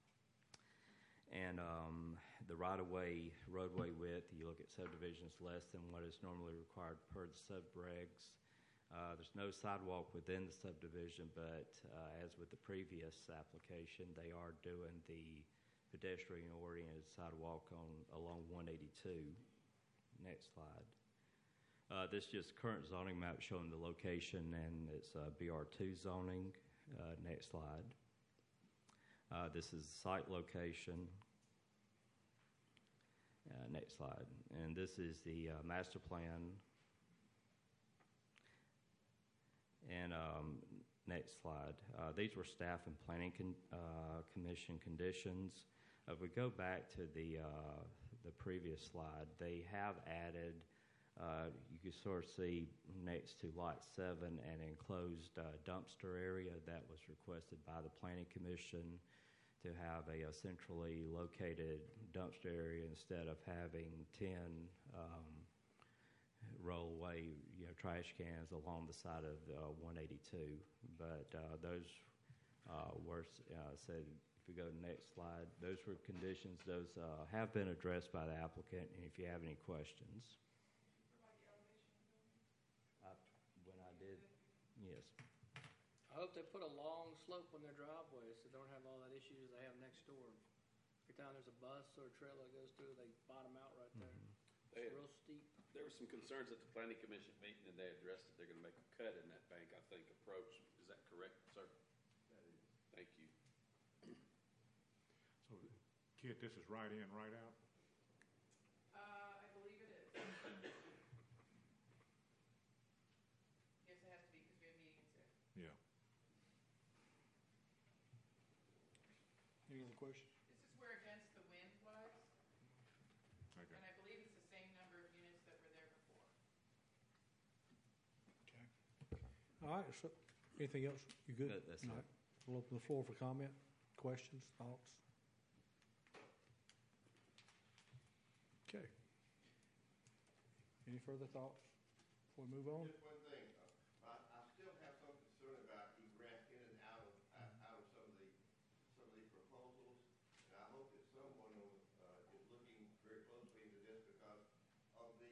And um, the right-of-way, roadway width, you look at subdivisions less than what is normally required per the sub-regs. Uh, there's no sidewalk within the subdivision, but uh, as with the previous application, they are doing the pedestrian-oriented sidewalk on along one eighty-two. Next slide. Uh, this is just current zoning map showing the location, and it's uh, B R two zoning. Uh, next slide. Uh, this is site location. Uh, next slide. And this is the uh, master plan. And um, next slide. Uh, these were staff and planning con uh, commission conditions. Uh, if we go back to the, uh, the previous slide, they have added, uh, you can sort of see next to lot seven, an enclosed uh, dumpster area that was requested by the planning commission, to have a, a centrally located dumpster area instead of having ten um, roll-away, you know, trash cans along the side of uh, one eighty-two. But uh, those uh, were uh, said. If we go to the next slide, those were conditions. Those uh, have been addressed by the applicant. And if you have any questions, I, when I did, yes. I hope they put a long slope on their driveway so they don't have all that issues they have next door. Every time there's a bus or a trailer that goes through, they bottom out right there. Mm-hmm. They It's had- real steep. There were some concerns at the planning commission meeting, and they addressed it. They're going to make a cut in that bank, I think, approach. Is that correct, sir? Kit, this is right in, right out? Uh, I believe it is. Yes, it has to be because we have meetings there. Yeah. Any other questions? This is where Against the Wind was, Okay. and I believe it's the same number of units that were there before. All right, so, anything else? You good? That- that's All it. right. We'll open the floor for comment, questions, thoughts. Okay. Any further thoughts before we move on? Just one thing, uh, I, I still have some concern about egress in and out of, uh, out of some of the, some of these proposals. And I hope that someone, uh, is looking very closely into this because of the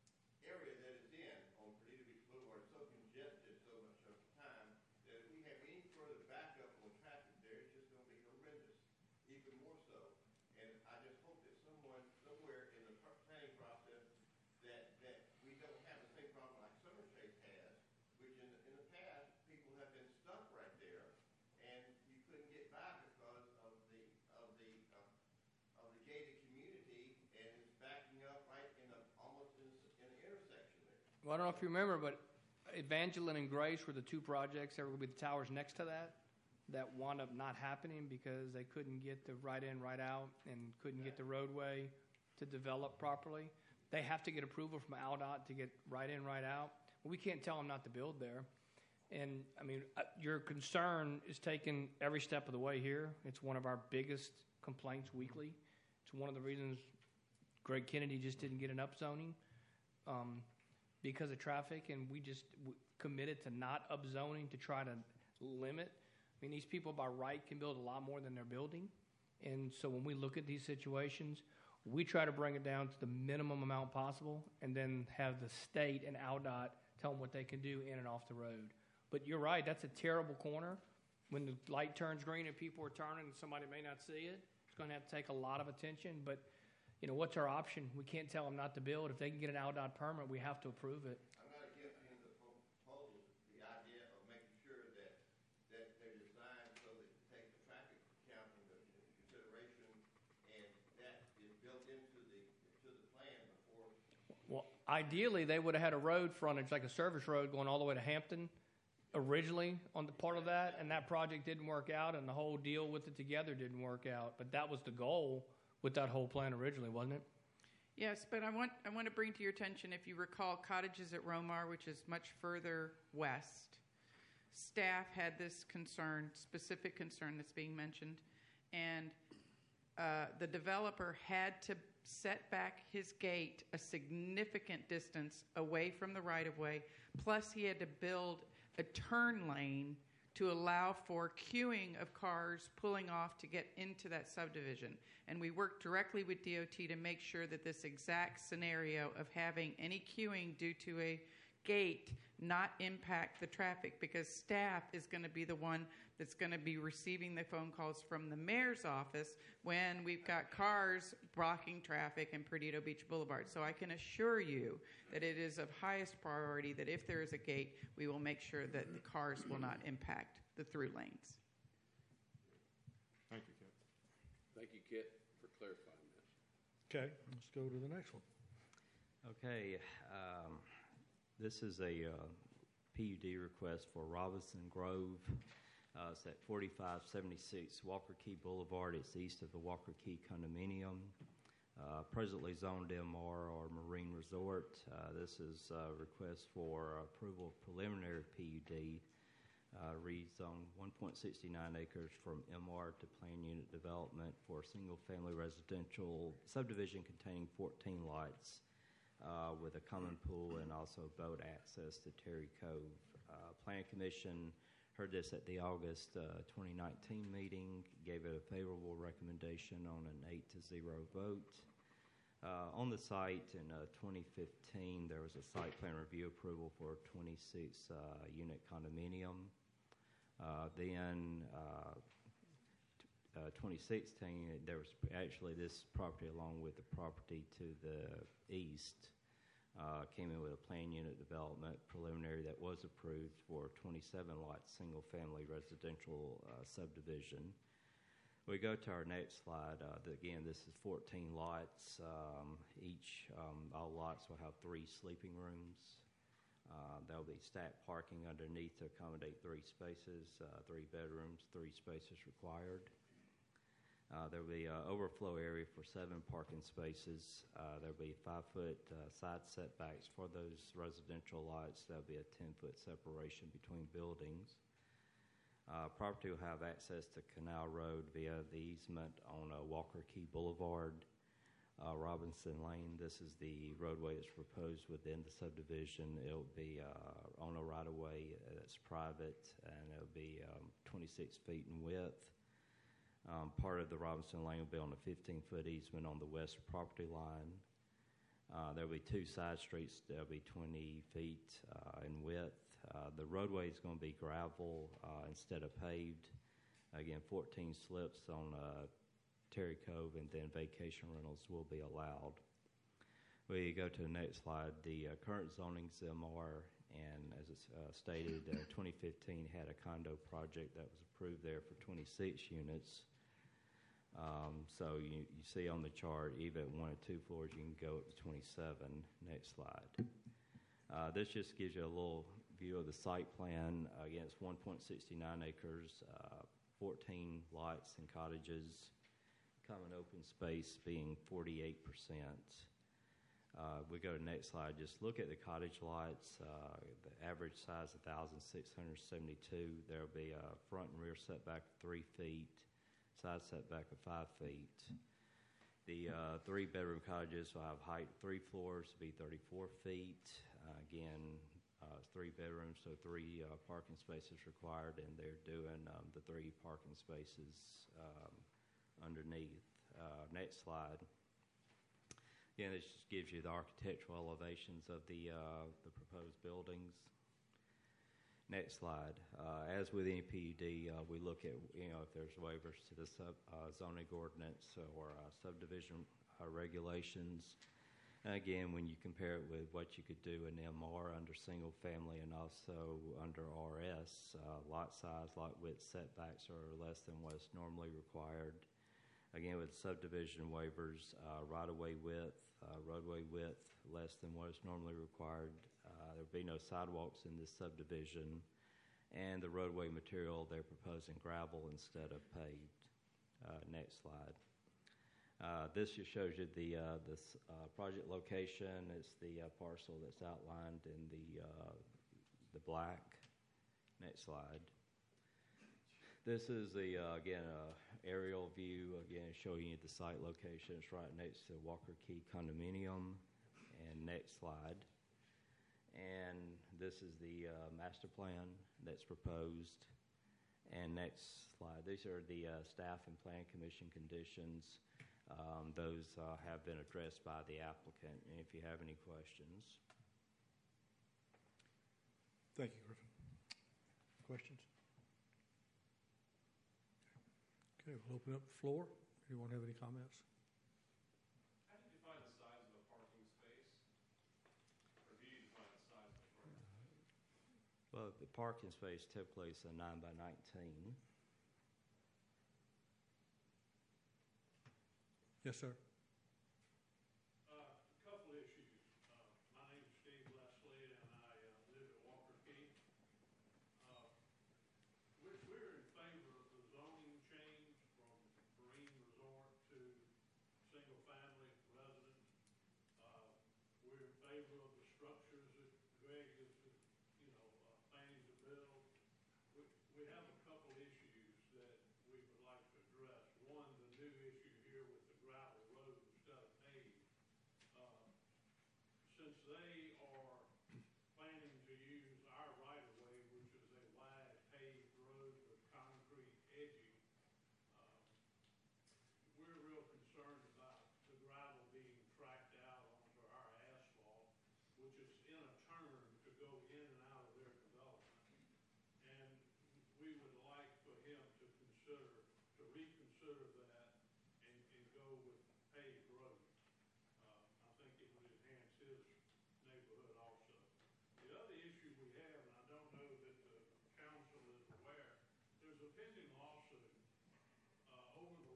area that it's in on Perdido Beach Boulevard, it's so congested so much of the time that if we have any further backup on traffic there, it's just gonna be horrendous, even more so. And I just hope that someone, somewhere in the pr- planning process, that, that we don't have the same problem like Summer Chase has, which in, the- in the past, people have been stuck right there, and you couldn't get by because of the, of the, uh, of the gated community, and it's backing up right in the, almost in, the- in the intersection there. Well, I don't know if you remember, but Evangeline and Grace were the two projects that were going to be the towers next to that that wound up not happening because they couldn't get the right in, right out, and couldn't get the roadway to develop properly. They have to get approval from AlDOT to get right in, right out. We can't tell them not to build there. And, I mean, uh, your concern is taken every step of the way here. It's one of our biggest complaints weekly. It's one of the reasons Greg Kennedy just didn't get an upzoning. Um, because of traffic, and we just w- committed to not upzoning to try to limit. I mean, these people by right can build a lot more than they're building. And so when we look at these situations, we try to bring it down to the minimum amount possible and then have the state and AlDOT tell them what they can do in and off the road. But you're right, that's a terrible corner. When the light turns green and people are turning and somebody may not see it, it's going to have to take a lot of attention. But you know, what's our option? We can't tell them not to build. If they can get an AlDOT permit, we have to approve it. I'm not against any of the proposals, the idea of making sure that, that they're designed so that you take the traffic count into consideration, and that is built into the, to the plan before. Well, ideally, they would have had a road frontage, like a service road going all the way to Hampton originally on the part of that, and that project didn't work out, and the whole deal with it together didn't work out. But that was the goal with that whole plan originally, wasn't it? Yes, but I want I want to bring to your attention, if you recall, Cottages at Romar, which is much further west. Staff had this concern, specific concern that's being mentioned, and uh, the developer had to set back his gate a significant distance away from the right-of-way, plus he had to build a turn lane to allow for queuing of cars pulling off to get into that subdivision. And we worked directly with D O T to make sure that this exact scenario of having any queuing due to a gate not impact the traffic, because staff is going to be the one that's going to be receiving the phone calls from the mayor's office when we've got cars blocking traffic in Perdido Beach Boulevard. So I can assure you that it is of highest priority that if there is a gate, we will make sure that the cars will not impact the through lanes. Thank you, Kit. Thank you, Kit, for clarifying this. Okay, let's go to the next one. Okay, um, this is a uh, P U D request for Robinson Grove. Uh, it's at forty-five seventy-six Walker Key Boulevard. It's east of the Walker Key condominium. Uh, presently zoned M R or Marine Resort. Uh, this is a request for approval of preliminary P U D. Uh, rezone one point six nine acres from M R to plan unit development for a single-family residential subdivision containing fourteen lots uh, with a common pool and also boat access to Terry Cove. Uh, Plan Commission heard this at the August uh, twenty nineteen meeting, gave it a favorable recommendation on an eight to zero vote. Uh, on the site in uh, twenty fifteen, there was a site plan review approval for a twenty-six uh, unit condominium. Uh, then, uh, t- uh, twenty sixteen, there was actually this property along with the property to the east uh, came in with a plan unit development preliminary that was approved for twenty-seven lot single family residential uh, subdivision. We go to our next slide. Uh, the, again, this is fourteen lots. Um, each, um, all lots will have three sleeping rooms. Uh, there'll be stacked parking underneath to accommodate three spaces, uh, three bedrooms, three spaces required. Uh, there'll be an overflow area for seven parking spaces. Uh, there'll be five-foot uh, side setbacks for those residential lots. There'll be a ten-foot separation between buildings. Uh, property will have access to Canal Road via the easement on uh, Walker Key Boulevard, uh, Robinson Lane. This is the roadway that's proposed within the subdivision. It'll be uh, on a right-of-way that's private, and it'll be um, twenty-six feet in width. Um, part of the Robinson Lane will be on a fifteen-foot easement on the west property line. Uh, there'll be two side streets. They'll be twenty feet uh, in width. Uh, the roadway is going to be gravel uh, instead of paved. Again, fourteen slips on uh, Terry Cove, and then vacation rentals will be allowed. We go to the next slide. The uh, current zoning is M R, and as it's uh, stated, uh, twenty fifteen had a condo project that was approved there for twenty-six units. Um, so you, you see on the chart, even at one or two floors, you can go up to twenty-seven. Next slide. Uh, this just gives you a little view of the site plan. Again, it's one point six nine acres, uh, fourteen lots and cottages, common open space being forty-eight percent. Uh, we go to the next slide. Just look at the cottage lots. Uh, the average size one thousand six hundred seventy-two. There will be a front and rear setback of three feet, side setback of five feet. The uh, three-bedroom cottages will have height of three floors to be thirty-four feet. Uh, again, uh, three bedrooms, so three uh, parking spaces required, and they're doing um, the three parking spaces um, underneath. Uh, next slide. Again, this just gives you the architectural elevations of the uh, the proposed buildings. Next slide. Uh, as with any P U D, uh, we look at, you know, if there's waivers to the sub, uh, zoning ordinance or uh, subdivision uh, regulations. And again, when you compare it with what you could do in M R under single family and also under R S, uh, lot size, lot width setbacks are less than what's normally required. Again, with subdivision waivers, uh, right-of-way width, uh, roadway width less than what is normally required. Uh, there will be no sidewalks in this subdivision, and the roadway material, they're proposing gravel instead of paved. Uh, next slide. Uh, this just shows you the uh, this uh, project location. It's the uh, parcel that's outlined in the uh, the black. Next slide. This is the uh, again uh, aerial view. Again, showing you the site location. It's right next to Walker Key Condominium. And next slide. And this is the uh, master plan that's proposed. And next slide. These are the uh, staff and plan commission conditions. Um, those uh, have been addressed by the applicant. And if you have any questions. Thank you, Griffin. Questions? Okay, we'll open up the floor. Anyone have any comments? How do you define the size of a parking space? Or do you define the size of a parking space? Well, the parking space typically is a nine by nineteen. Yes, sir. Uh, a couple issues. Uh, my name is Steve Leslie, and I uh, live at Walker Key. Uh, we're, we're in favor of the zoning change from marine resort to single-family residence. Uh, we're in favor of the structures that Greg is, you know, uh, planning to build. We, we have a couple issues that we would like to address. One, the new issue here with the gravel road instead of paved. Uh, since they are planning to use our right-of-way, which is a wide paved road with concrete edging, uh, we're real concerned about the gravel being tracked out onto our asphalt, which is in a turn to go in and out of their development. And we would like for him to consider, to reconsider that and, and go with paved road. Uh, I think it would enhance his neighborhood also. The other issue we have, and I don't know that the council is aware, there's a pending lawsuit uh, over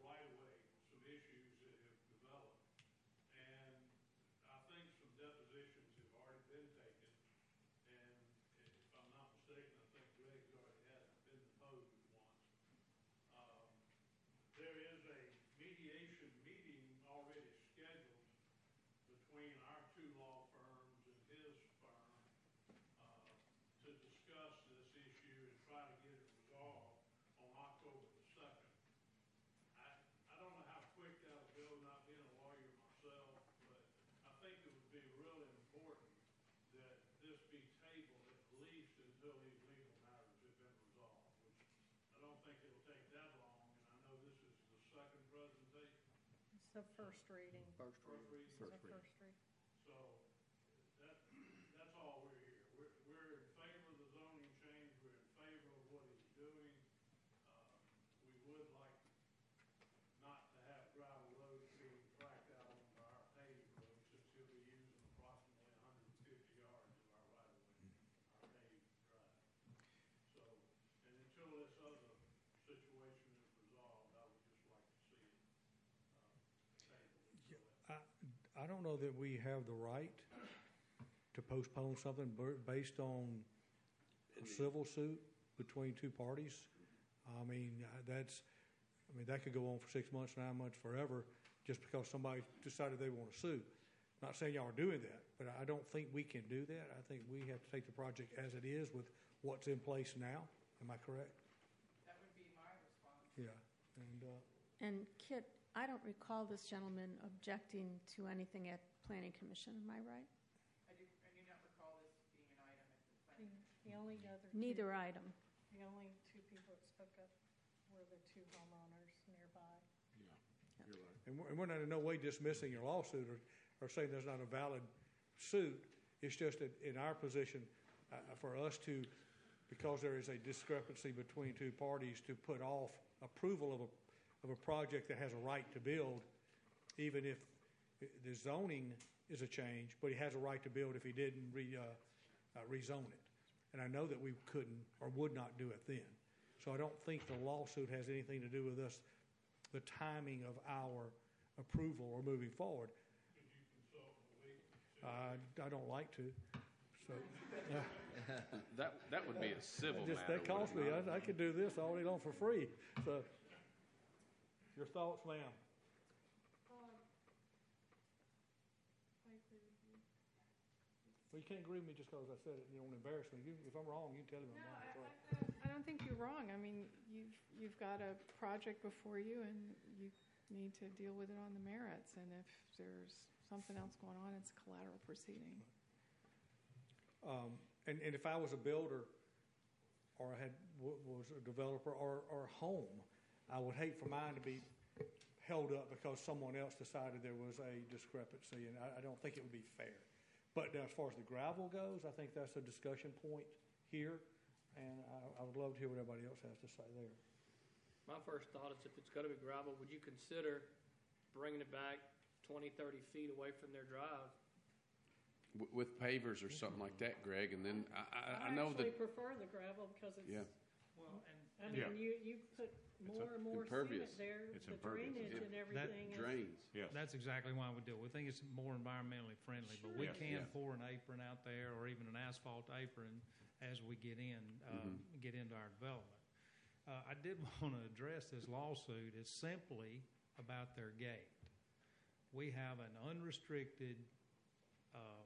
It's the first reading. First First reading. It's the first reading. So that, that's all we're here. We're, we're in favor of the zoning change. We're in favor of what he's doing. Uh, we would like not to have gravel roads being tracked out onto our paved road, since he'll be using approximately one hundred fifty yards of our right of way, our paved drive. So, and until this other situation is resolved, I would just like to see it, uh, tabled. I, I don't know that we have the right to postpone something bur- based on a civil suit between two parties. I mean, uh, that's, I mean, that could go on for six months, nine months, forever, just because somebody decided they want to sue. Not saying y'all are doing that, but I don't think we can do that. I think we have to take the project as it is with what's in place now. Am I correct? That would be my response. Yeah. And, uh, And Kit, I don't recall this gentleman objecting to anything at Planning Commission, am I right? I do, I do not recall this being an item at the planning. The only other. two- Neither item. The only two people that spoke up were the two homeowners nearby. Yeah, you're right. And we're, and we're not in no way dismissing your lawsuit or, or saying there's not a valid suit. It's just that in our position, uh, for us to, because there is a discrepancy between two parties, to put off approval of a, of a project that has a right to build, even if the zoning is a change, but he has a right to build if he didn't re, uh, uh, rezone it. And I know that we couldn't or would not do it then. So I don't think the lawsuit has anything to do with us, the timing of our approval or moving forward. Could you consult with legal? Uh, I don't like to. So, uh, That, that would be a civil just, matter. that costs me. wouldn't it I, I could do this all day long for free. So, your thoughts, ma'am? Well, you can't agree with me just because I said it. You don't embarrass me. You, if I'm wrong, you can tell me I'm No, wrong. I, So, I, I don't- I don't think you're wrong. I mean, you've, you've got a project before you, and you need to deal with it on the merits. And if there's something else going on, it's a collateral proceeding. Um, and, and if I was a builder or I had, w- was a developer or, or a home, I would hate for mine to be held up because someone else decided there was a discrepancy, and I, I don't think it would be fair. But as far as the gravel goes, I think that's a discussion point here, and I, I would love to hear what everybody else has to say there. My first thought is if it's going to be gravel, would you consider bringing it back twenty, thirty feet away from their drive? W- With pavers or something like that, Greg, and then I, I, I I know actually that, prefer the gravel because it's, yeah. Well, and I Yeah. mean, you, you put more and more impervious. cement there, It's the impervious. drainage It- and everything is. Drains. Yes. that's exactly why we do it. We think it's more environmentally friendly, but we Yes. can Yeah. pour an apron out there or even an asphalt apron as we get in, um, get into our development. Uh, I did want to address this lawsuit. It's simply about their gate. We have an unrestricted um,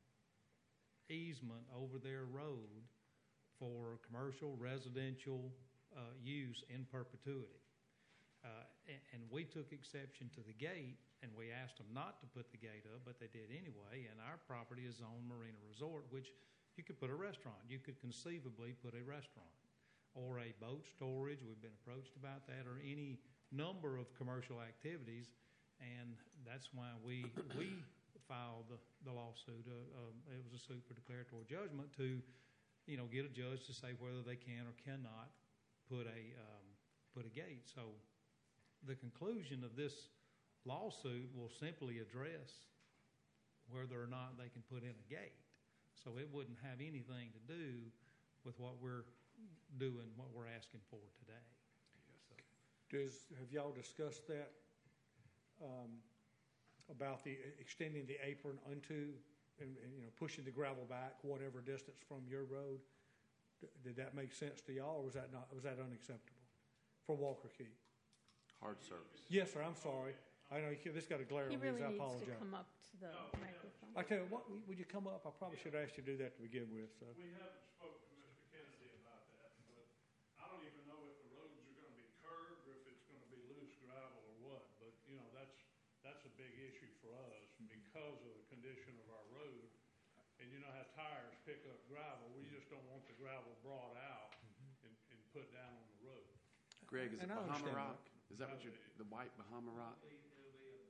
easement over their road for commercial, residential uh, use in perpetuity. Uh, and, and we took exception to the gate, and we asked them not to put the gate up, but they did anyway. And our property is on Marina Resort, which you could put a restaurant. You could conceivably put a restaurant or a boat storage. We've been approached about that, or any number of commercial activities. And that's why we we filed the, the lawsuit. Uh, um, it was a suit for declaratory judgment to, you know, get a judge to say whether they can or cannot put a um, put a gate. So the conclusion of this lawsuit will simply address whether or not they can put in a gate. So it wouldn't have anything to do with what we're doing, what we're asking for today. So, Does, have y'all discussed that um, about the extending the apron onto and, and you know pushing the gravel back whatever distance from your road? D- did that make sense to y'all, or was that not? Was that unacceptable for Walker Key? Hard service. Yes, sir. I'm sorry. I know you can't, this got a glare He on me. really I needs to apologize. come up to the microphone. I tell you what, would you come up? I probably should have asked you to do that to begin with. So. We haven't spoke to Mister Kennedy about that, but I don't even know if the roads are gonna be curved or if it's gonna be loose gravel or what. But, you know, that's, that's a big issue for us because of the condition of our road. And you know how tires pick up gravel, we just don't want the gravel brought out and, and put down on the road. Greg, is it And I Bahama understand Rock? Is that what you, the white Bahama Rock? It'll be, it'll be a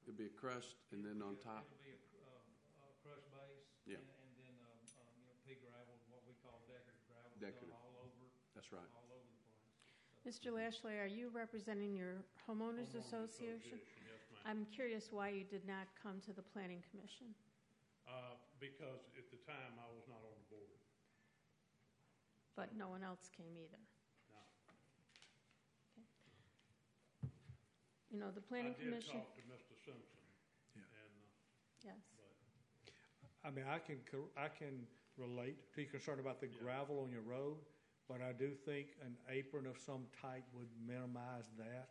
It'd be a crushed and then on top. It'll be a, cr- uh, a crushed base. Yeah. And, and then, um, um, you know, pea gravel, what we call decorative gravel, Decorative. done all over. That's right. All over the place. Mister Lashley, are you representing your homeowners Homeowners association? Association, yes, ma'am. I'm curious why you did not come to the planning commission. Uh, because at the time I was not on the board. But no one else came either. No. Okay. You know, the planning I did commission. talk to Mister Simpson. Yeah. And, uh, Yes. I mean, I can, co- I can relate to your concern about the gravel on your road, but I do think an apron of some type would minimize that.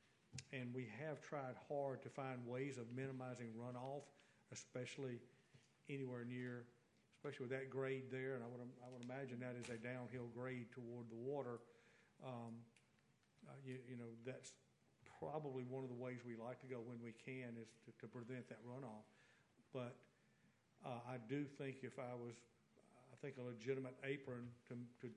And we have tried hard to find ways of minimizing runoff, especially anywhere near, especially with that grade there, and I would, I would imagine that is a downhill grade toward the water. Um, uh, you, you know, that's probably one of the ways we like to go when we can is to, to prevent that runoff. But uh, I do think if I was, I think a legitimate apron to, to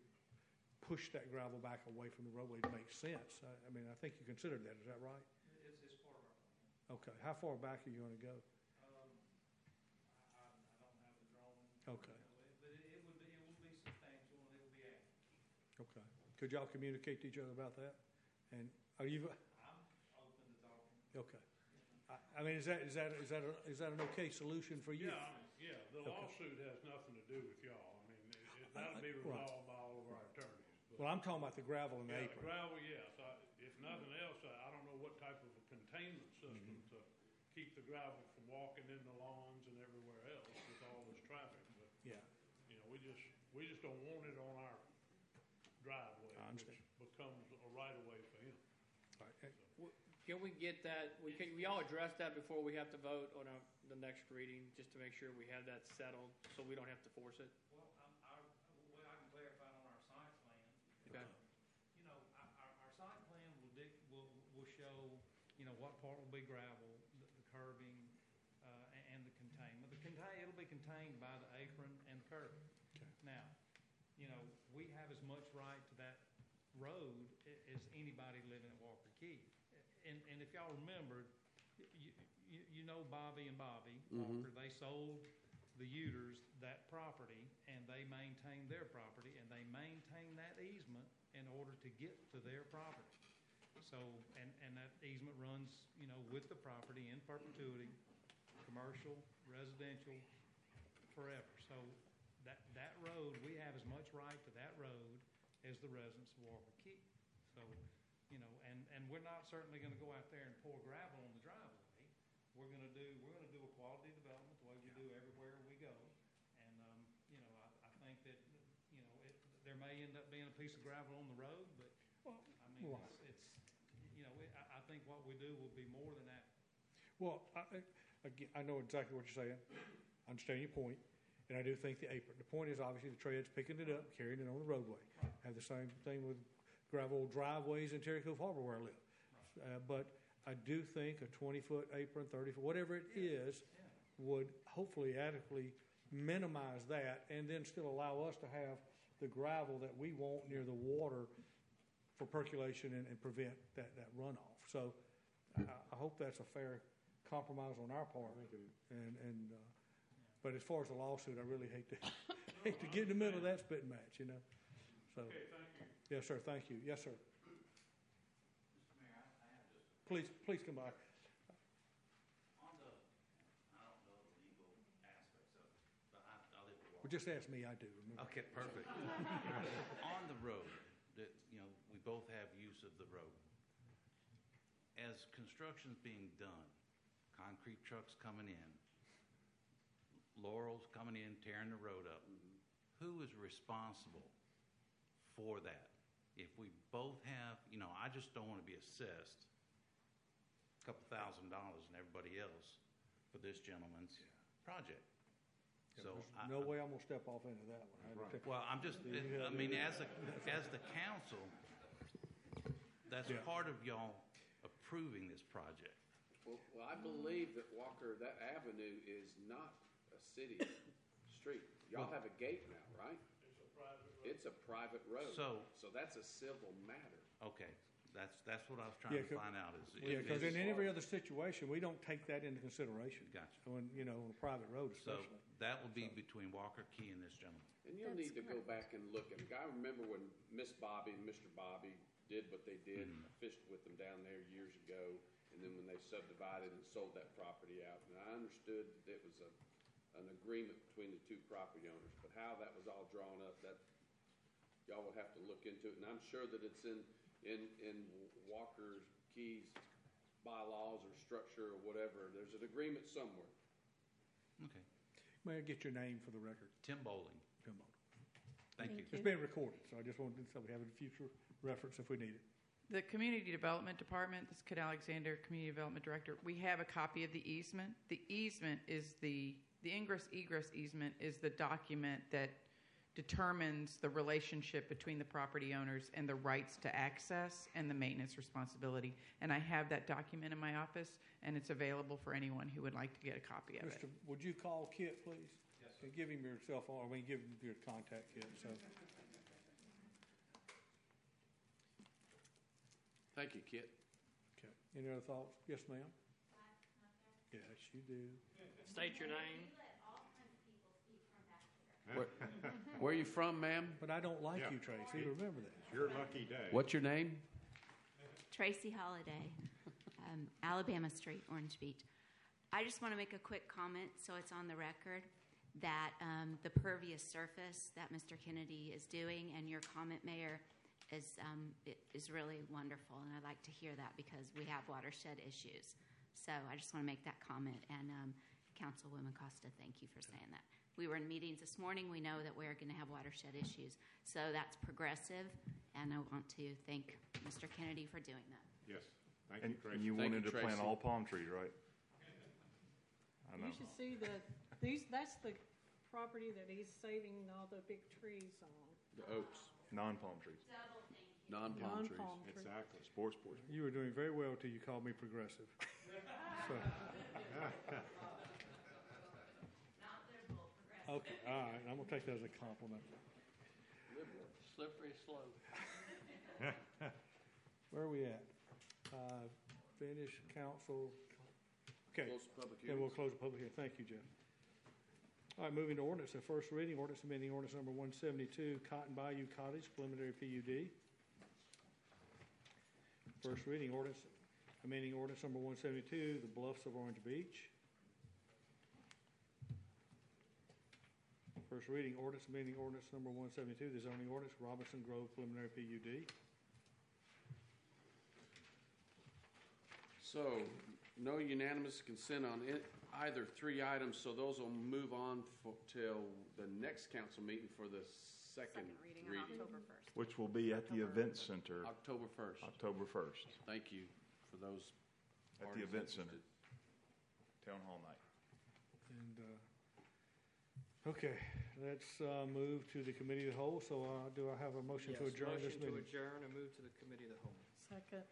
push that gravel back away from the roadway makes sense. I, I mean, I think you considered that. Is that right? It's, it's part of our plan. Okay. How far back are you going to go? Um, I, I, I don't have the drawing. Okay. But it, it would be, it would be substantial and it would be accurate. Okay. Could y'all communicate to each other about that? And are you? I'm open to talking. Okay. I, I mean, is that is that is that a, is that an okay solution for you? yeah, I mean, yeah, the Okay. lawsuit has nothing to do with y'all. I mean, it, it, that'll be Right. resolved by all of our attorneys. But Well, I'm talking about the gravel and the yeah, the apron. gravel, yes. I, if nothing else, I, I don't know what type of a containment system Mm-hmm. to keep the gravel from walking in the lawns and everywhere else with all this traffic. But Yeah. you know, we just we just don't want it on our driveway, I understand. which becomes a right of way for him. All right. Can we get that, we can, we all address that before we have to vote on a, the next reading, just to make sure we have that settled, so we don't have to force it? Well, I'm, our, well, I can clarify on our site plan. Okay. You know, our, our, our site plan will dig, will, will show, you know, what part will be gravel, the, the curbing, uh, and, and the containment. The contain, it'll be contained by the apron and the curbing. Okay. Now, you know, we have as much right to that road a- as anybody living at Walker Key. And, and if y'all remember, you, you, you know Bobby and Bobby Mhm. Walker, they sold the Uters that property, and they maintained their property, and they maintained that easement in order to get to their property. So, and, and that easement runs, you know, with the property in perpetuity, commercial, residential, forever. So that, that road, we have as much right to that road as the residents of Walker Key. So, you know, and, and we're not certainly gonna go out there and pour gravel on the driveway. We're gonna do, we're gonna do a quality development the way we do everywhere we go. And, um, you know, I, I think that, you know, it, there may end up being a piece of gravel on the road, but, I mean, Right. it's, it's, you know, it, I, I think what we do will be more than that. Well, I, I- again, I know exactly what you're saying. I understand your point, and I do think the apron. The point is obviously the tread's picking it up, carrying it on the roadway. Have the same thing with gravel driveways in Terry Cove Harbor where I live. Uh, but I do think a twenty-foot apron, thirty foot, whatever it is, would hopefully adequately minimize that, and then still allow us to have the gravel that we want near the water for percolation and, and prevent that, that runoff. So I, I hope that's a fair compromise on our part. And, and uh, but as far as the lawsuit, I really hate to hate to get in the middle of that spitting match, you know. So, Okay, thank you. yes, sir. Thank you. Yes, sir. Please, please come by. On the, I don't know the legal aspects of it, but I, I live in Well, just ask me. I do. Remember. Okay, perfect. On the road, that, you know, we both have use of the road. As construction's being done, concrete trucks coming in, Laurel's coming in, tearing the road up, who is responsible for that? If we both have, you know, I just don't want to be assessed a couple thousand dollars and everybody else for this gentleman's project. Yeah, So there's I- no way I'm gonna step off into that one. I had to take- Well, I'm just, Yeah, I mean, yeah. as a, as the council, that's Yeah. part of y'all approving this project. Well, well, I believe that Walker, that avenue is not a city street. Y'all have a gate now, right? It's a private road. It's a private road. So- So that's a civil matter. Okay, That's, that's what I was trying Yeah, to 'cause- find out is. Yeah, if because in it's- every other situation, we don't take that into consideration. Gotcha. When, you know, on a private road So especially. that will be between Walker Key and this gentleman. And you'll need to go back and look at, I remember when Miss Bobby and Mister Bobby did what they did, I fished with them down there years ago, and then when they subdivided and sold that property out, and I understood that it was a, an agreement between the two property owners, but how that was all drawn up, that, y'all will have to look into it, and I'm sure that it's in, in, in Walker Key's bylaws or structure or whatever, there's an agreement somewhere. Okay. May I get your name for the record? Tim Bowling. Tim Bowling. Thank you. It's being recorded, so I just wanted to, so we have a future reference if we need it. The Community Development Department, this is Kit Alexander, Community Development Director, we have a copy of the easement. The easement is the, the ingress egress easement is the document that determines the relationship between the property owners and the rights to access and the maintenance responsibility. And I have that document in my office, and it's available for anyone who would like to get a copy of Mister it. Would you call Kit, please? Yes, sir. And give him your cell phone, or we can give him your contact, Kit, so. Thank you, Kit. Okay. Any other thoughts? Yes, ma'am? Yes, you do. State your name. Where, where are you from, ma'am? But I don't like Yeah. you, Tracy. Remember that. It's your lucky day. What's your name? Tracy Holiday, um, Alabama Street, Orange Beach. I just want to make a quick comment so it's on the record that um, the pervious surface that Mister Kennedy is doing and your comment, Mayor, is, um, it is really wonderful. And I'd like to hear that because we have watershed issues. So I just want to make that comment. And um, Councilwoman Costa, thank you for saying that. We were in meetings this morning. We know that we're going to have watershed issues. So that's progressive, and I want to thank Mister Kennedy for doing that. Yes. Thank And, you, Tracy. and you Thank wanted you, to plant Tracy. all palm trees, right? I know. You should see the, these, that's the property that he's saving all the big trees on. The oaks, Non-palm trees. non-palm trees. Non-palm trees. Exactly. Sports, sports. You were doing very well till you called me progressive. So. Okay, all right. I'm going to take that as a compliment. Liberal, slippery slope. Where are we at? Uh, Finish council. Okay. Close the public Then we'll hearings. close the public hearing. Thank you, Jeff. All right, moving to ordinance. The first reading, ordinance amending ordinance number one seventy-two, Cotton Bayou Cottage, preliminary P U D. First reading, ordinance amending ordinance number one seventy-two, the Bluffs of Orange Beach. First reading, ordinance amending ordinance number one seventy-two, the zoning ordinance, Robinson Grove, preliminary P U D. So, no unanimous consent on it, either three items, so those will move on for, till the next council meeting for the second Second reading reading. on October first. Which will be at the event center, October first. October first, Thank you for those at the parties event center, interested. town hall night. And, uh, okay, let's uh, move to the committee of the whole. So uh, do I have a motion to Yes, adjourn this motion to meeting? adjourn and move to the committee of the whole. Second.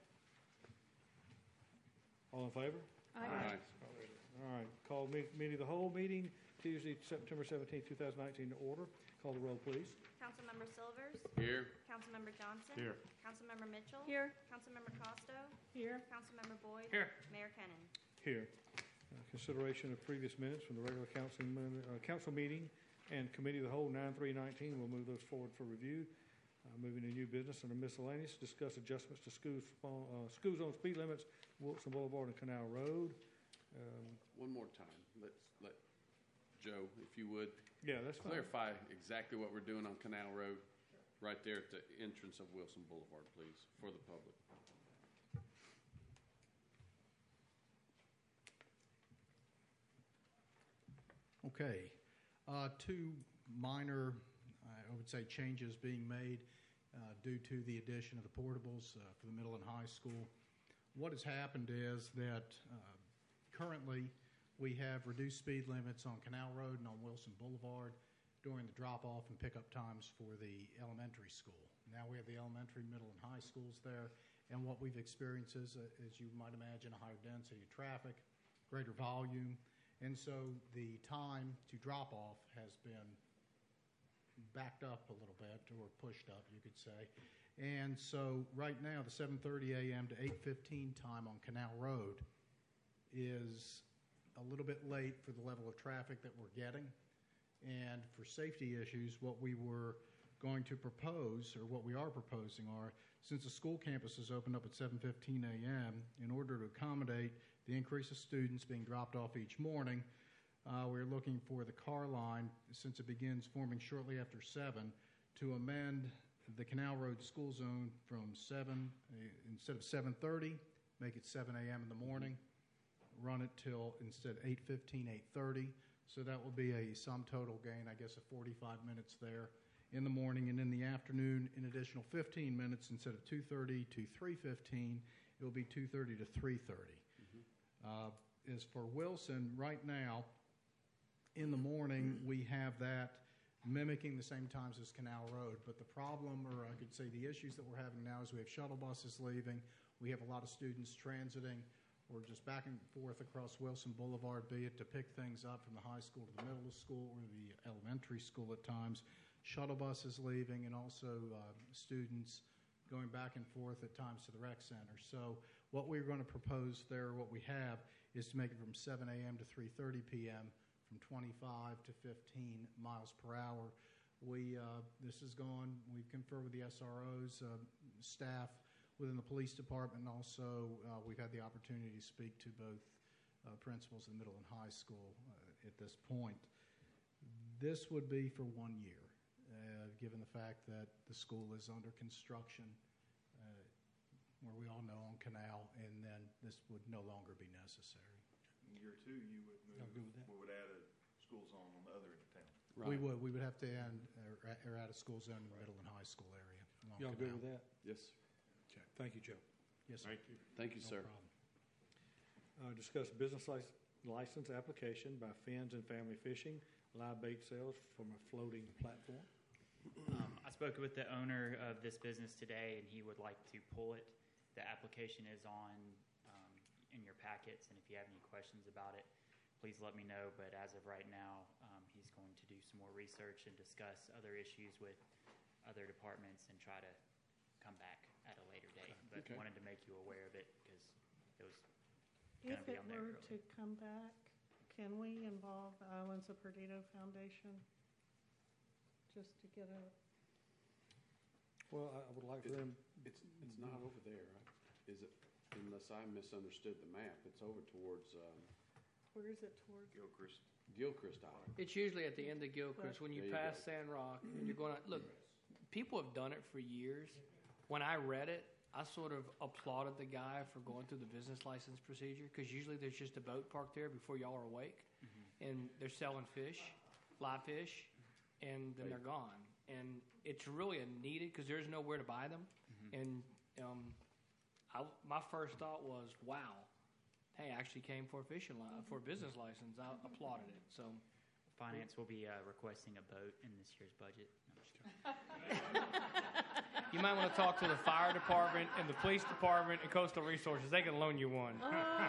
All in favor? Aye. All right, call me- meeting of the whole meeting, Tuesday, September seventeenth, two thousand nineteen, to order. Call the roll, please. Councilmember Silvers? Here. Councilmember Johnson? Here. Councilmember Mitchell? Here. Councilmember Costo? Here. Councilmember Boyd? Here. Mayor Kennan? Here. Uh, Consideration of previous minutes from the regular council, min- uh, council meeting and committee of the whole, nine three nineteen. We'll move those forward for review. Uh, Moving to new business under miscellaneous, discuss adjustments to school, spo- uh, school zone speed limits, Wilson Boulevard and Canal Road. Um, One more time, let's let Joe, if you would. Yeah, that's fine. Clarify exactly what we're doing on Canal Road, right there at the entrance of Wilson Boulevard, please, for the public. Okay. Uh, Two minor, I would say, changes being made uh, due to the addition of the portables uh, for the middle and high school. What has happened is that uh, currently we have reduced speed limits on Canal Road and on Wilson Boulevard during the drop-off and pickup times for the elementary school. Now we have the elementary, middle, and high schools there, and what we've experienced is, uh, as you might imagine, a higher density of traffic, greater volume, and so the time to drop off has been backed up a little bit, or pushed up, you could say. And so right now, the seven thirty a.m. to eight fifteen time on Canal Road is a little bit late for the level of traffic that we're getting. And for safety issues, what we were going to propose, or what we are proposing, are since the school campus is opened up at seven fifteen a.m., in order to accommodate the increase of students being dropped off each morning, uh, we're looking for the car line, since it begins forming shortly after seven, to amend the Canal Road school zone from seven, uh, instead of seven thirty, make it seven a.m. in the morning, run it till instead eight fifteen, eight thirty. So that will be a sum total gain, I guess, of forty-five minutes there in the morning, and in the afternoon, an additional fifteen minutes instead of two thirty to three fifteen, it will be two thirty to three thirty. Uh, as for Wilson, right now, in the morning, we have that mimicking the same times as Canal Road. But the problem, or I could say the issues that we're having now, is we have shuttle buses leaving. We have a lot of students transiting or just back and forth across Wilson Boulevard, be it to pick things up from the high school to the middle school or the elementary school at times. Shuttle buses leaving, and also uh, students going back and forth at times to the rec center. So what we're going to propose there, what we have, is to make it from seven a.m. to three thirty p.m., from twenty-five to fifteen miles per hour. We, uh, this is gone, we've conferred with the S R Os, uh, staff within the police department, and also uh, we've had the opportunity to speak to both uh, principals in middle and high school uh, at this point. This would be for one year, uh, given the fact that the school is under construction, uh, where we all know on Canal, and then this would no longer be necessary. In year two, you would move, Y'all good with that? we would add a school zone on the other end of town. We would. We would have to end or, or add a school zone in the middle and high school area. along Y'all good Canal. with that? Yes. Okay. Thank you, Joe. Yes, sir. Thank you. Thank you, No sir. problem. Uh, discuss business lic- license application by Fins and Family Fishing, live bait sales from a floating platform. Um, I spoke with the owner of this business today, and he would like to pull it. The application is on um, in your packets, and if you have any questions about it, please let me know. But as of right now, um, he's going to do some more research and discuss other issues with other departments and try to come back at a later date. But Okay. wanted to make you aware of it because it was going If to be it on there were early. to come back, can we involve the Islands of Perdido Foundation? Just to get a, Well, I I would like for them. It's, it's not over there, right? Is it, unless I misunderstood the map, it's over towards um, where is it towards? Gilchrist, Gilchrist Island. It's usually at the end of Gilchrist when you There you pass go. Sand Rock and you're going to look. People have done it for years. When I read it, I sort of applauded the guy for going through the business license procedure because usually there's just a boat parked there before y'all are awake, and they're selling fish, live fish, and then they're gone. And it's really a needed because there's nowhere to buy them. And um, I, my first thought was, wow, hey, I actually came for a fishing li- for a business license. I applauded it. So. Finance will be uh, requesting a boat in this year's budget. No, I'm just kidding. You might want to talk to the fire department and the police department and coastal resources. They can loan you one.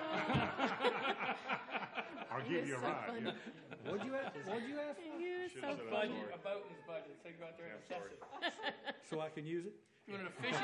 I'll give you a ride. Yeah. What'd you ask? What'd you ask? You're Should've so said I'm funny. sorry. A boat in his budget, so you go out there and assess it. So I can use it? You wanted a fishing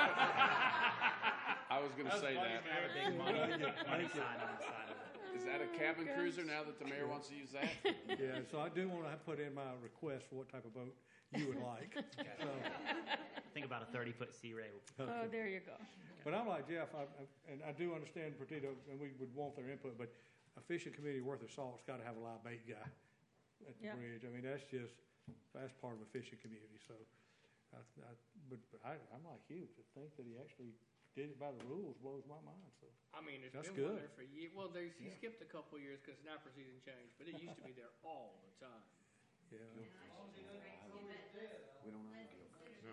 I was going to say that. Have a big money, money sign on the side of it. Is that a cabin cruiser now that the mayor wants to use that? Yeah, so I do want to put in my request for what type of boat you would like. So, I think about a thirty-foot Sea Ray will be Oh, there you go. but I'm like Jeff, I, I, and I do understand Perdido, and we would want their input, but a fishing committee worth of salt's got to have a live bait guy at the Yeah. bridge. I mean, that's just, that's part of a fishing community, so. I, I, but but I, I'm like you, to think that he actually did it by the rules blows my mind, so. I mean, it's That's been one good. there for years. Well, there's, he Yeah. skipped a couple of years because snapper season changed, but it used to be there all the time. Yeah. We don't own Gilchrist. No, we don't.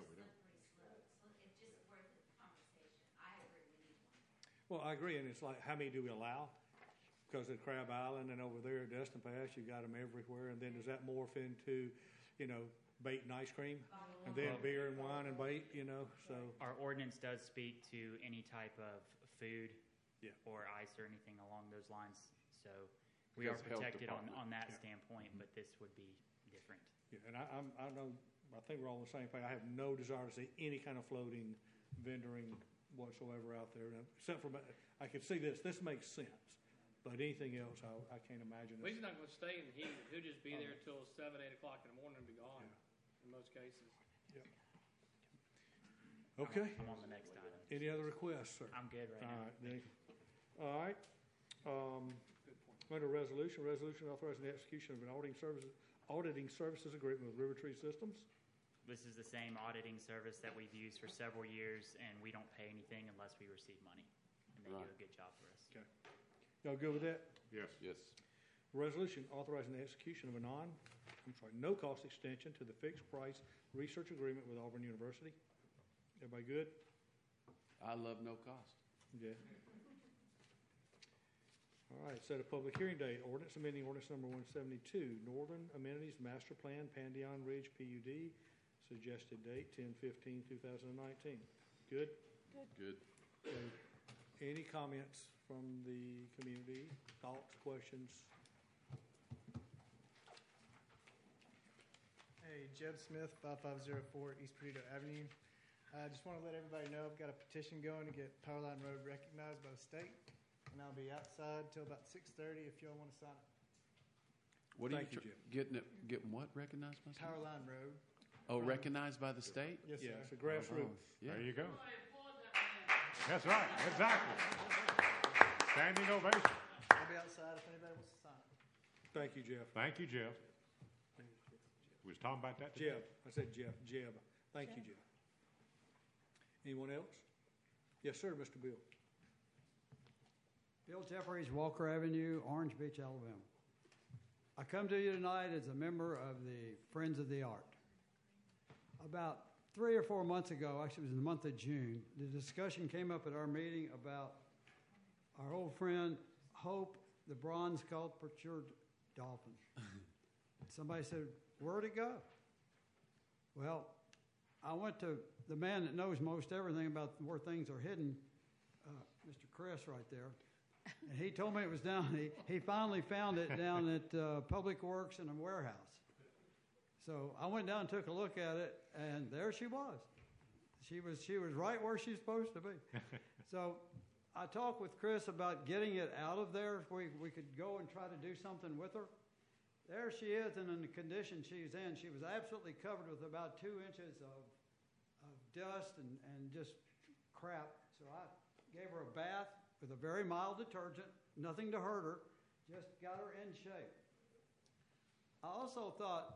Well, I agree, and it's like, how many do we allow? Because at Crab Island and over there at Destin Pass, you got them everywhere, and then does that morph into, you know, bait and ice cream? And then Well- beer and wine and bait, you know, so. Our ordinance does speak to any type of food Yeah. or ice or anything along those lines. So we Because are health protected on, department. on that Yeah. standpoint, but this would be different. Yeah, and I, I'm, I know I think we're all on the same page. I have no desire to see any kind of floating vendoring whatsoever out there, except for, I could see this, this makes sense, but anything else, I, I can't imagine. Well, this. he's not going to stay in the heat. He'll just be there till seven, eight o'clock in the morning and be gone, in most cases. Okay. I'm on the next item. Any other requests, sir? I'm good right All now. right, Nick. All right. Um, under resolution, resolution authorizing the execution of an auditing services, auditing services agreement with River Tree Systems. This is the same auditing service that we've used for several years, and we don't pay anything unless we receive money. And they Right. do a good job for us. Okay. Y'all good with that? Yes. Yes. Resolution authorizing the execution of a non, I'm sorry, no-cost extension to the fixed-price research agreement with Auburn University. Everybody good? I love no cost. Yeah. All right, set a public hearing date, ordinance amending ordinance number one seventy-two, Northern Amenities Master Plan, Pandion Ridge P U D, suggested date ten fifteen two thousand nineteen. Good? Good. Okay. Any comments from the community, thoughts, questions? Hey, Jeb Smith, five five zero four East Perdido Avenue. I just want to let everybody know I've got a petition going to get Powerline Road recognized by the state, and I'll be outside till about six thirty if y'all want to sign it. What are Thank you, you, tr- getting it, getting what recognized by the state? Powerline Road. Oh, recognized by the state? Yes, Yeah, sir. it's a grassroots. Yeah. There you go. That's right, exactly. Standing ovation. I'll be outside if anybody wants to sign it. Thank you, Jeff. Thank you, Jeff. We was talking about that today. Jeb, I said Jeff, Jeb. Thank you, Jeff. Anyone else? Yes, sir, Mister Bill. Bill Jeffries, Walker Avenue, Orange Beach, Alabama. I come to you tonight as a member of the Friends of the Art. About three or four months ago, actually it was in the month of June, the discussion came up at our meeting about our old friend Hope, the bronze sculptured dolphin. Somebody said, where'd it go? Well, I went to the man that knows most everything about where things are hidden, uh, Mister Chris right there, and he told me it was down, he, he finally found it down at uh, Public Works in a warehouse. So I went down and took a look at it, and there she was. She was she was right where she's supposed to be. So I talked with Chris about getting it out of there. If we, we could go and try to do something with her. There she is, and in the condition she's in, she was absolutely covered with about two inches of, of dust and, and just crap. So I gave her a bath with a very mild detergent, nothing to hurt her, just got her in shape. I also thought,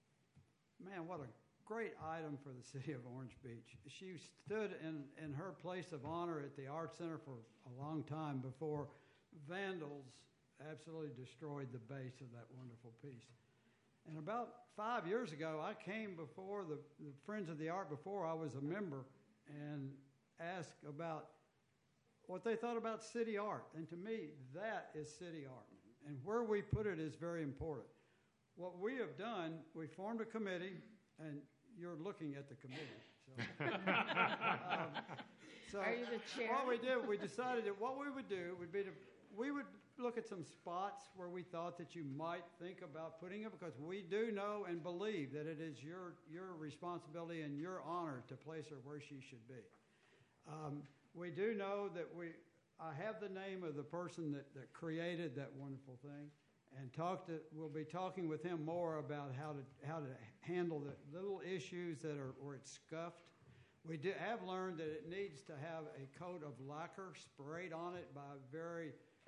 man, what a great item for the city of Orange Beach. She stood in, in her place of honor at the Art Center for a long time before vandals absolutely destroyed the base of that wonderful piece. And about five years ago, I came before the, the Friends of the Art before I was a member and asked about what they thought about city art. And to me, that is city art. And where we put it is very important. What we have done, we formed a committee, and you're looking at the committee. So, um, so Are you the chair? what we did, we decided that what we would do would be to, we would look at some spots where we thought that you might think about putting it, because we do know and believe that it is your, your responsibility and your honor to place her where she should be. Um, we do know that we, I have the name of the person that, that created that wonderful thing, and talk to, we'll be talking with him more about how to how to handle the little issues that are where it's scuffed. We do, have learned that it needs to have a coat of lacquer sprayed on it by a very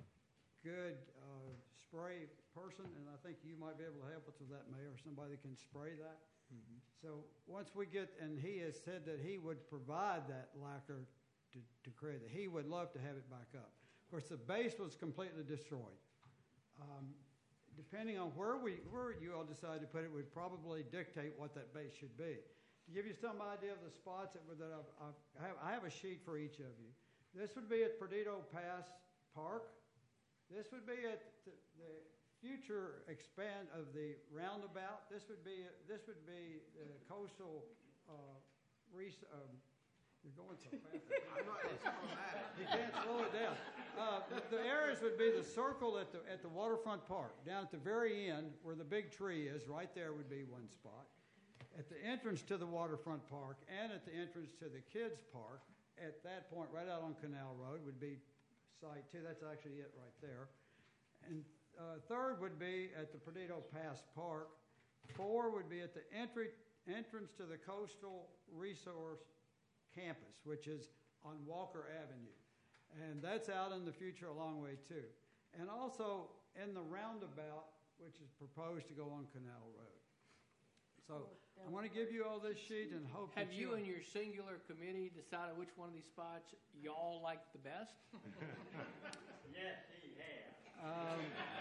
good uh, spray person, and I think you might be able to help us with that, Mayor, somebody that can spray that. Mm-hmm. So once we get, and he has said that he would provide that lacquer to, to create it. He would love to have it back up. Of course, the base was completely destroyed. Um, depending on where we where you all decide to put it, would probably dictate what that base should be. To give you some idea of the spots that, that I've, I've, I, have, I have a sheet for each of you. This would be at Perdido Pass Park. This would be at the, the future expand of the roundabout. This would be this would be the coastal. Uh, res, um, you're going so fast. I'm not, it's automatic. You can't slow it down. Uh, the, the areas would be the circle at the at the waterfront park, down at the very end where the big tree is. Right there would be one spot, at the entrance to the waterfront park and at the entrance to the kids' park. At that point, right out on Canal Road, would be site two. That's actually it right there. And uh, third would be at the Perdido Pass Park. Four would be at the entry entrance to the Coastal Resource Campus, which is on Walker Avenue. And that's out in the future a long way, too. And also in the roundabout, which is proposed to go on Canal Road. So I want to give you all this sheet and hope Have that you and your singular committee decided which one of these spots y'all like the best? Yes, he has. Um,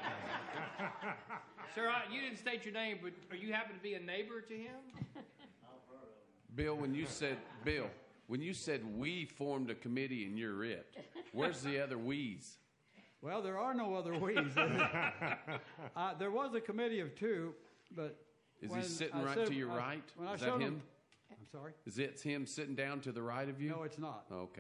Sir, I, you didn't state your name, but are you happen to be a neighbor to him? Bill, when you said Bill, when you said we formed a committee and you're it, where's the other we's? Well, there are no other we's. uh, there was a committee of two, but Is when he sitting I right said- to your I- right? When I Is that showed him? I'm sorry. Is it him sitting down to the right of you? No, it's not. Okay.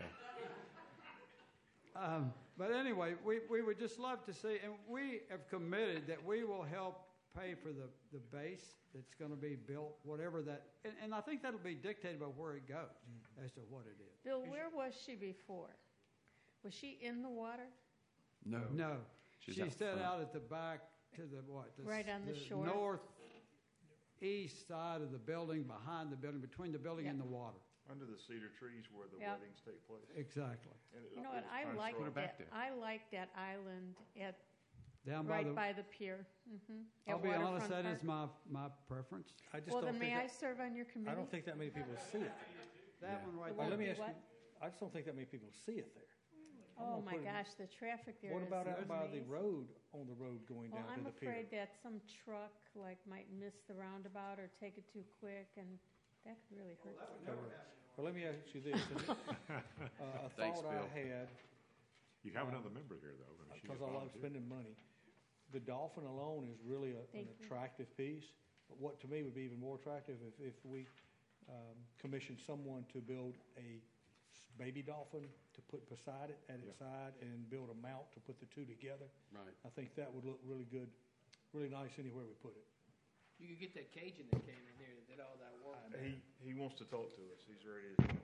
Um, but anyway, we, we would just love to see, and we have committed that we will help pay for the, the base that's going to be built, whatever that, and, and I think that'll be dictated by where it goes as to what it is. Bill, where was she before? Was she in the water? No. No. She's She out sat front. out at the back to the what? The, Right on the shore? northeast side of the building, behind the building, between the building and Yep. the water. Under the cedar trees where the Yep. weddings take place. Exactly. And it- You know it what, was I kinda like sort of back that, there. I like that island at, Down by right the, by the pier. Mhm. I'll At be honest, Waterfront that Park. is my, my preference. I just Well, don't then think may I that- serve on your committee? I don't think that many people see it. That one right Well, there. let me Do ask you, what? I just don't think that many people see it there. I'm Oh, gonna my put it- gosh, the traffic there is What about out by the amazing. road, on the road going Well, down to I'm the pier? afraid that some truck like might miss the roundabout or take it too quick, and that could really hurt. Okay, well, well, let me ask you this. Uh, A Thanks, thought I Bill. had, You have Um, another member here, though. I mean, she because just I love volunteered. spending money, the Dolphin alone is really a- an Thank you. attractive piece. But what to me would be even more attractive if, if we um, commissioned someone to build a s- baby dolphin to put beside it, at its side, and build a mount to put the two together. Right. I think that would look really good, really nice anywhere we put it. You could get that Cajun that came in here that did all that work. He, he wants to talk to us. He's ready to.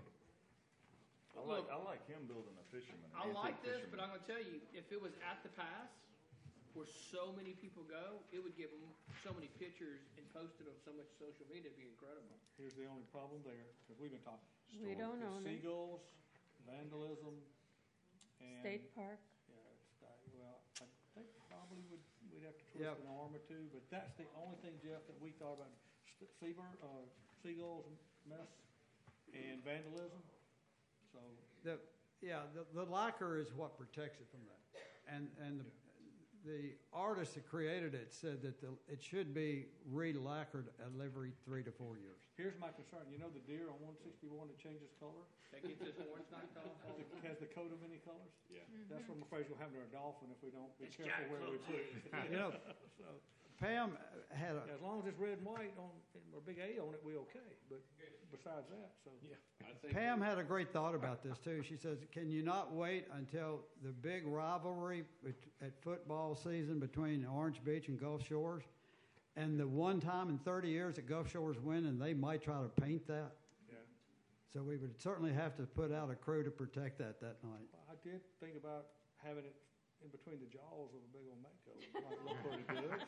I like, Look, I like him building a fisherman. an I like antique this, but fisherman. I'm gonna tell you, if it was at the pass, where so many people go, it would give them so many pictures and posted on so much social media, it'd be incredible. Here's the only problem there, because we've been talking. We don't There's own it. Seagulls, vandalism, and. State Park. Yeah, it's, uh, well, I think probably would, we'd have to Yep. twist an arm or two, but that's the only thing, Jeff, that we thought about. St- Seabird, uh, Seagulls mess and vandalism, so. The, yeah, the, the lacquer is what protects it from that. And, and the, the artist that created it said that the, it should be re-lacquered at every three to four years. Here's my concern, you know the deer on one sixty-one that changes color? That gets his horns knocked off. Has the, has the coat of many colors? Yeah. That's what I'm afraid is gonna happen to our dolphin if we don't be It's careful Jack where we put it. You know, So, Pam had a, as long as it's red and white on, or big A on it, we okay, but besides that, so. Yeah. Pam had a great thought about this too. She says, "Can you not wait until the big rivalry bet- at football season between Orange Beach and Gulf Shores, and the one time in thirty years that Gulf Shores win, and they might try to paint that? Yeah. So we would certainly have to put out a crew to protect that that night." I did think about having it in between the jaws of a big old Mako. Might look pretty good.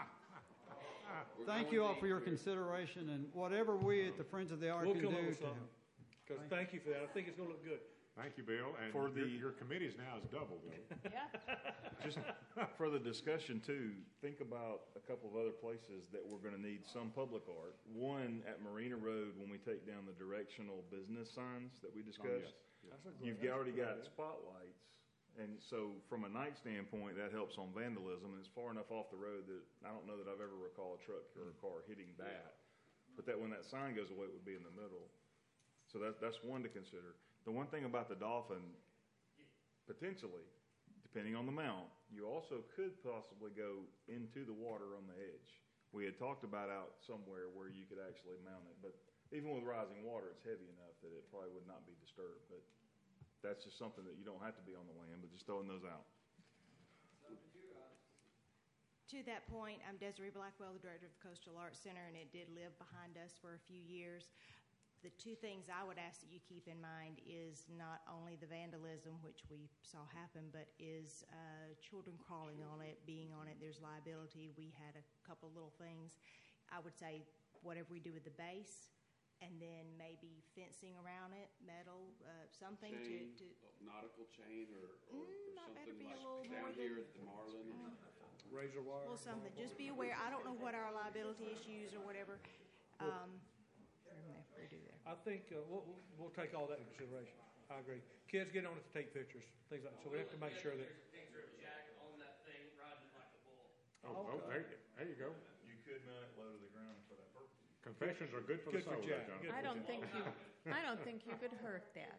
Thank you all for your consideration and whatever we at the Friends of the Art We'll can come up do with to something. Because thank you for that. I think it's gonna look good. Thank you, Bill. And For your, the- your committees now is doubled, Bill. Yeah. Just for the discussion too, think about a couple of other places that we're gonna need some public art. One, at Marina Road, when we take down the directional business signs that we discussed. That's a good- You've that's a already good got idea. spotlights, and so from a night standpoint, that helps on vandalism, and it's far enough off the road that I don't know that I've ever recalled a truck or a car hitting that. But that when that sign goes away, it would be in the middle. So that, that's one to consider. The one thing about the dolphin, potentially, depending on the mount, you also could possibly go into the water on the edge. We had talked about out somewhere where you could actually mount it, but even with rising water, it's heavy enough that it probably would not be disturbed. But that's just something that you don't have to be on the land, but just throwing those out. To that point, I'm Desiree Blackwell, the director of the Coastal Arts Center, and it did live behind us for a few years. The two things I would ask that you keep in mind is not only the vandalism, which we saw happen, but is uh, children crawling on it, being on it. There's liability. We had a couple little things. I would say whatever we do with the base, and then maybe fencing around it, metal, uh, something chain, to, to nautical chain, or, or, Mm, or not something better be a like little down more here than- at the Marlin. Razor wire. well, something. Just be aware. I don't know what our liability issues or whatever. Um, we do there. I think uh, we'll, we'll take all that into consideration. I agree. Kids get on it to take pictures, things like that. So we have to make sure that. Picture of Jack on that thing riding like a bull. Oh, oh, there, there you go. You could mount it low to the ground for that purpose. Confessions are good for Good the for soul, Jack. there, John. Good I don't think you, I don't think you could hurt that.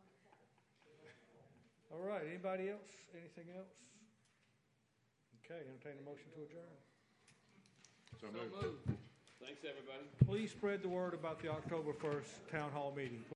All right. Anybody else? Anything else? Okay. Entertain a motion to adjourn. So So moved. moved. Thanks, everybody. Please spread the word about the October first town hall meeting.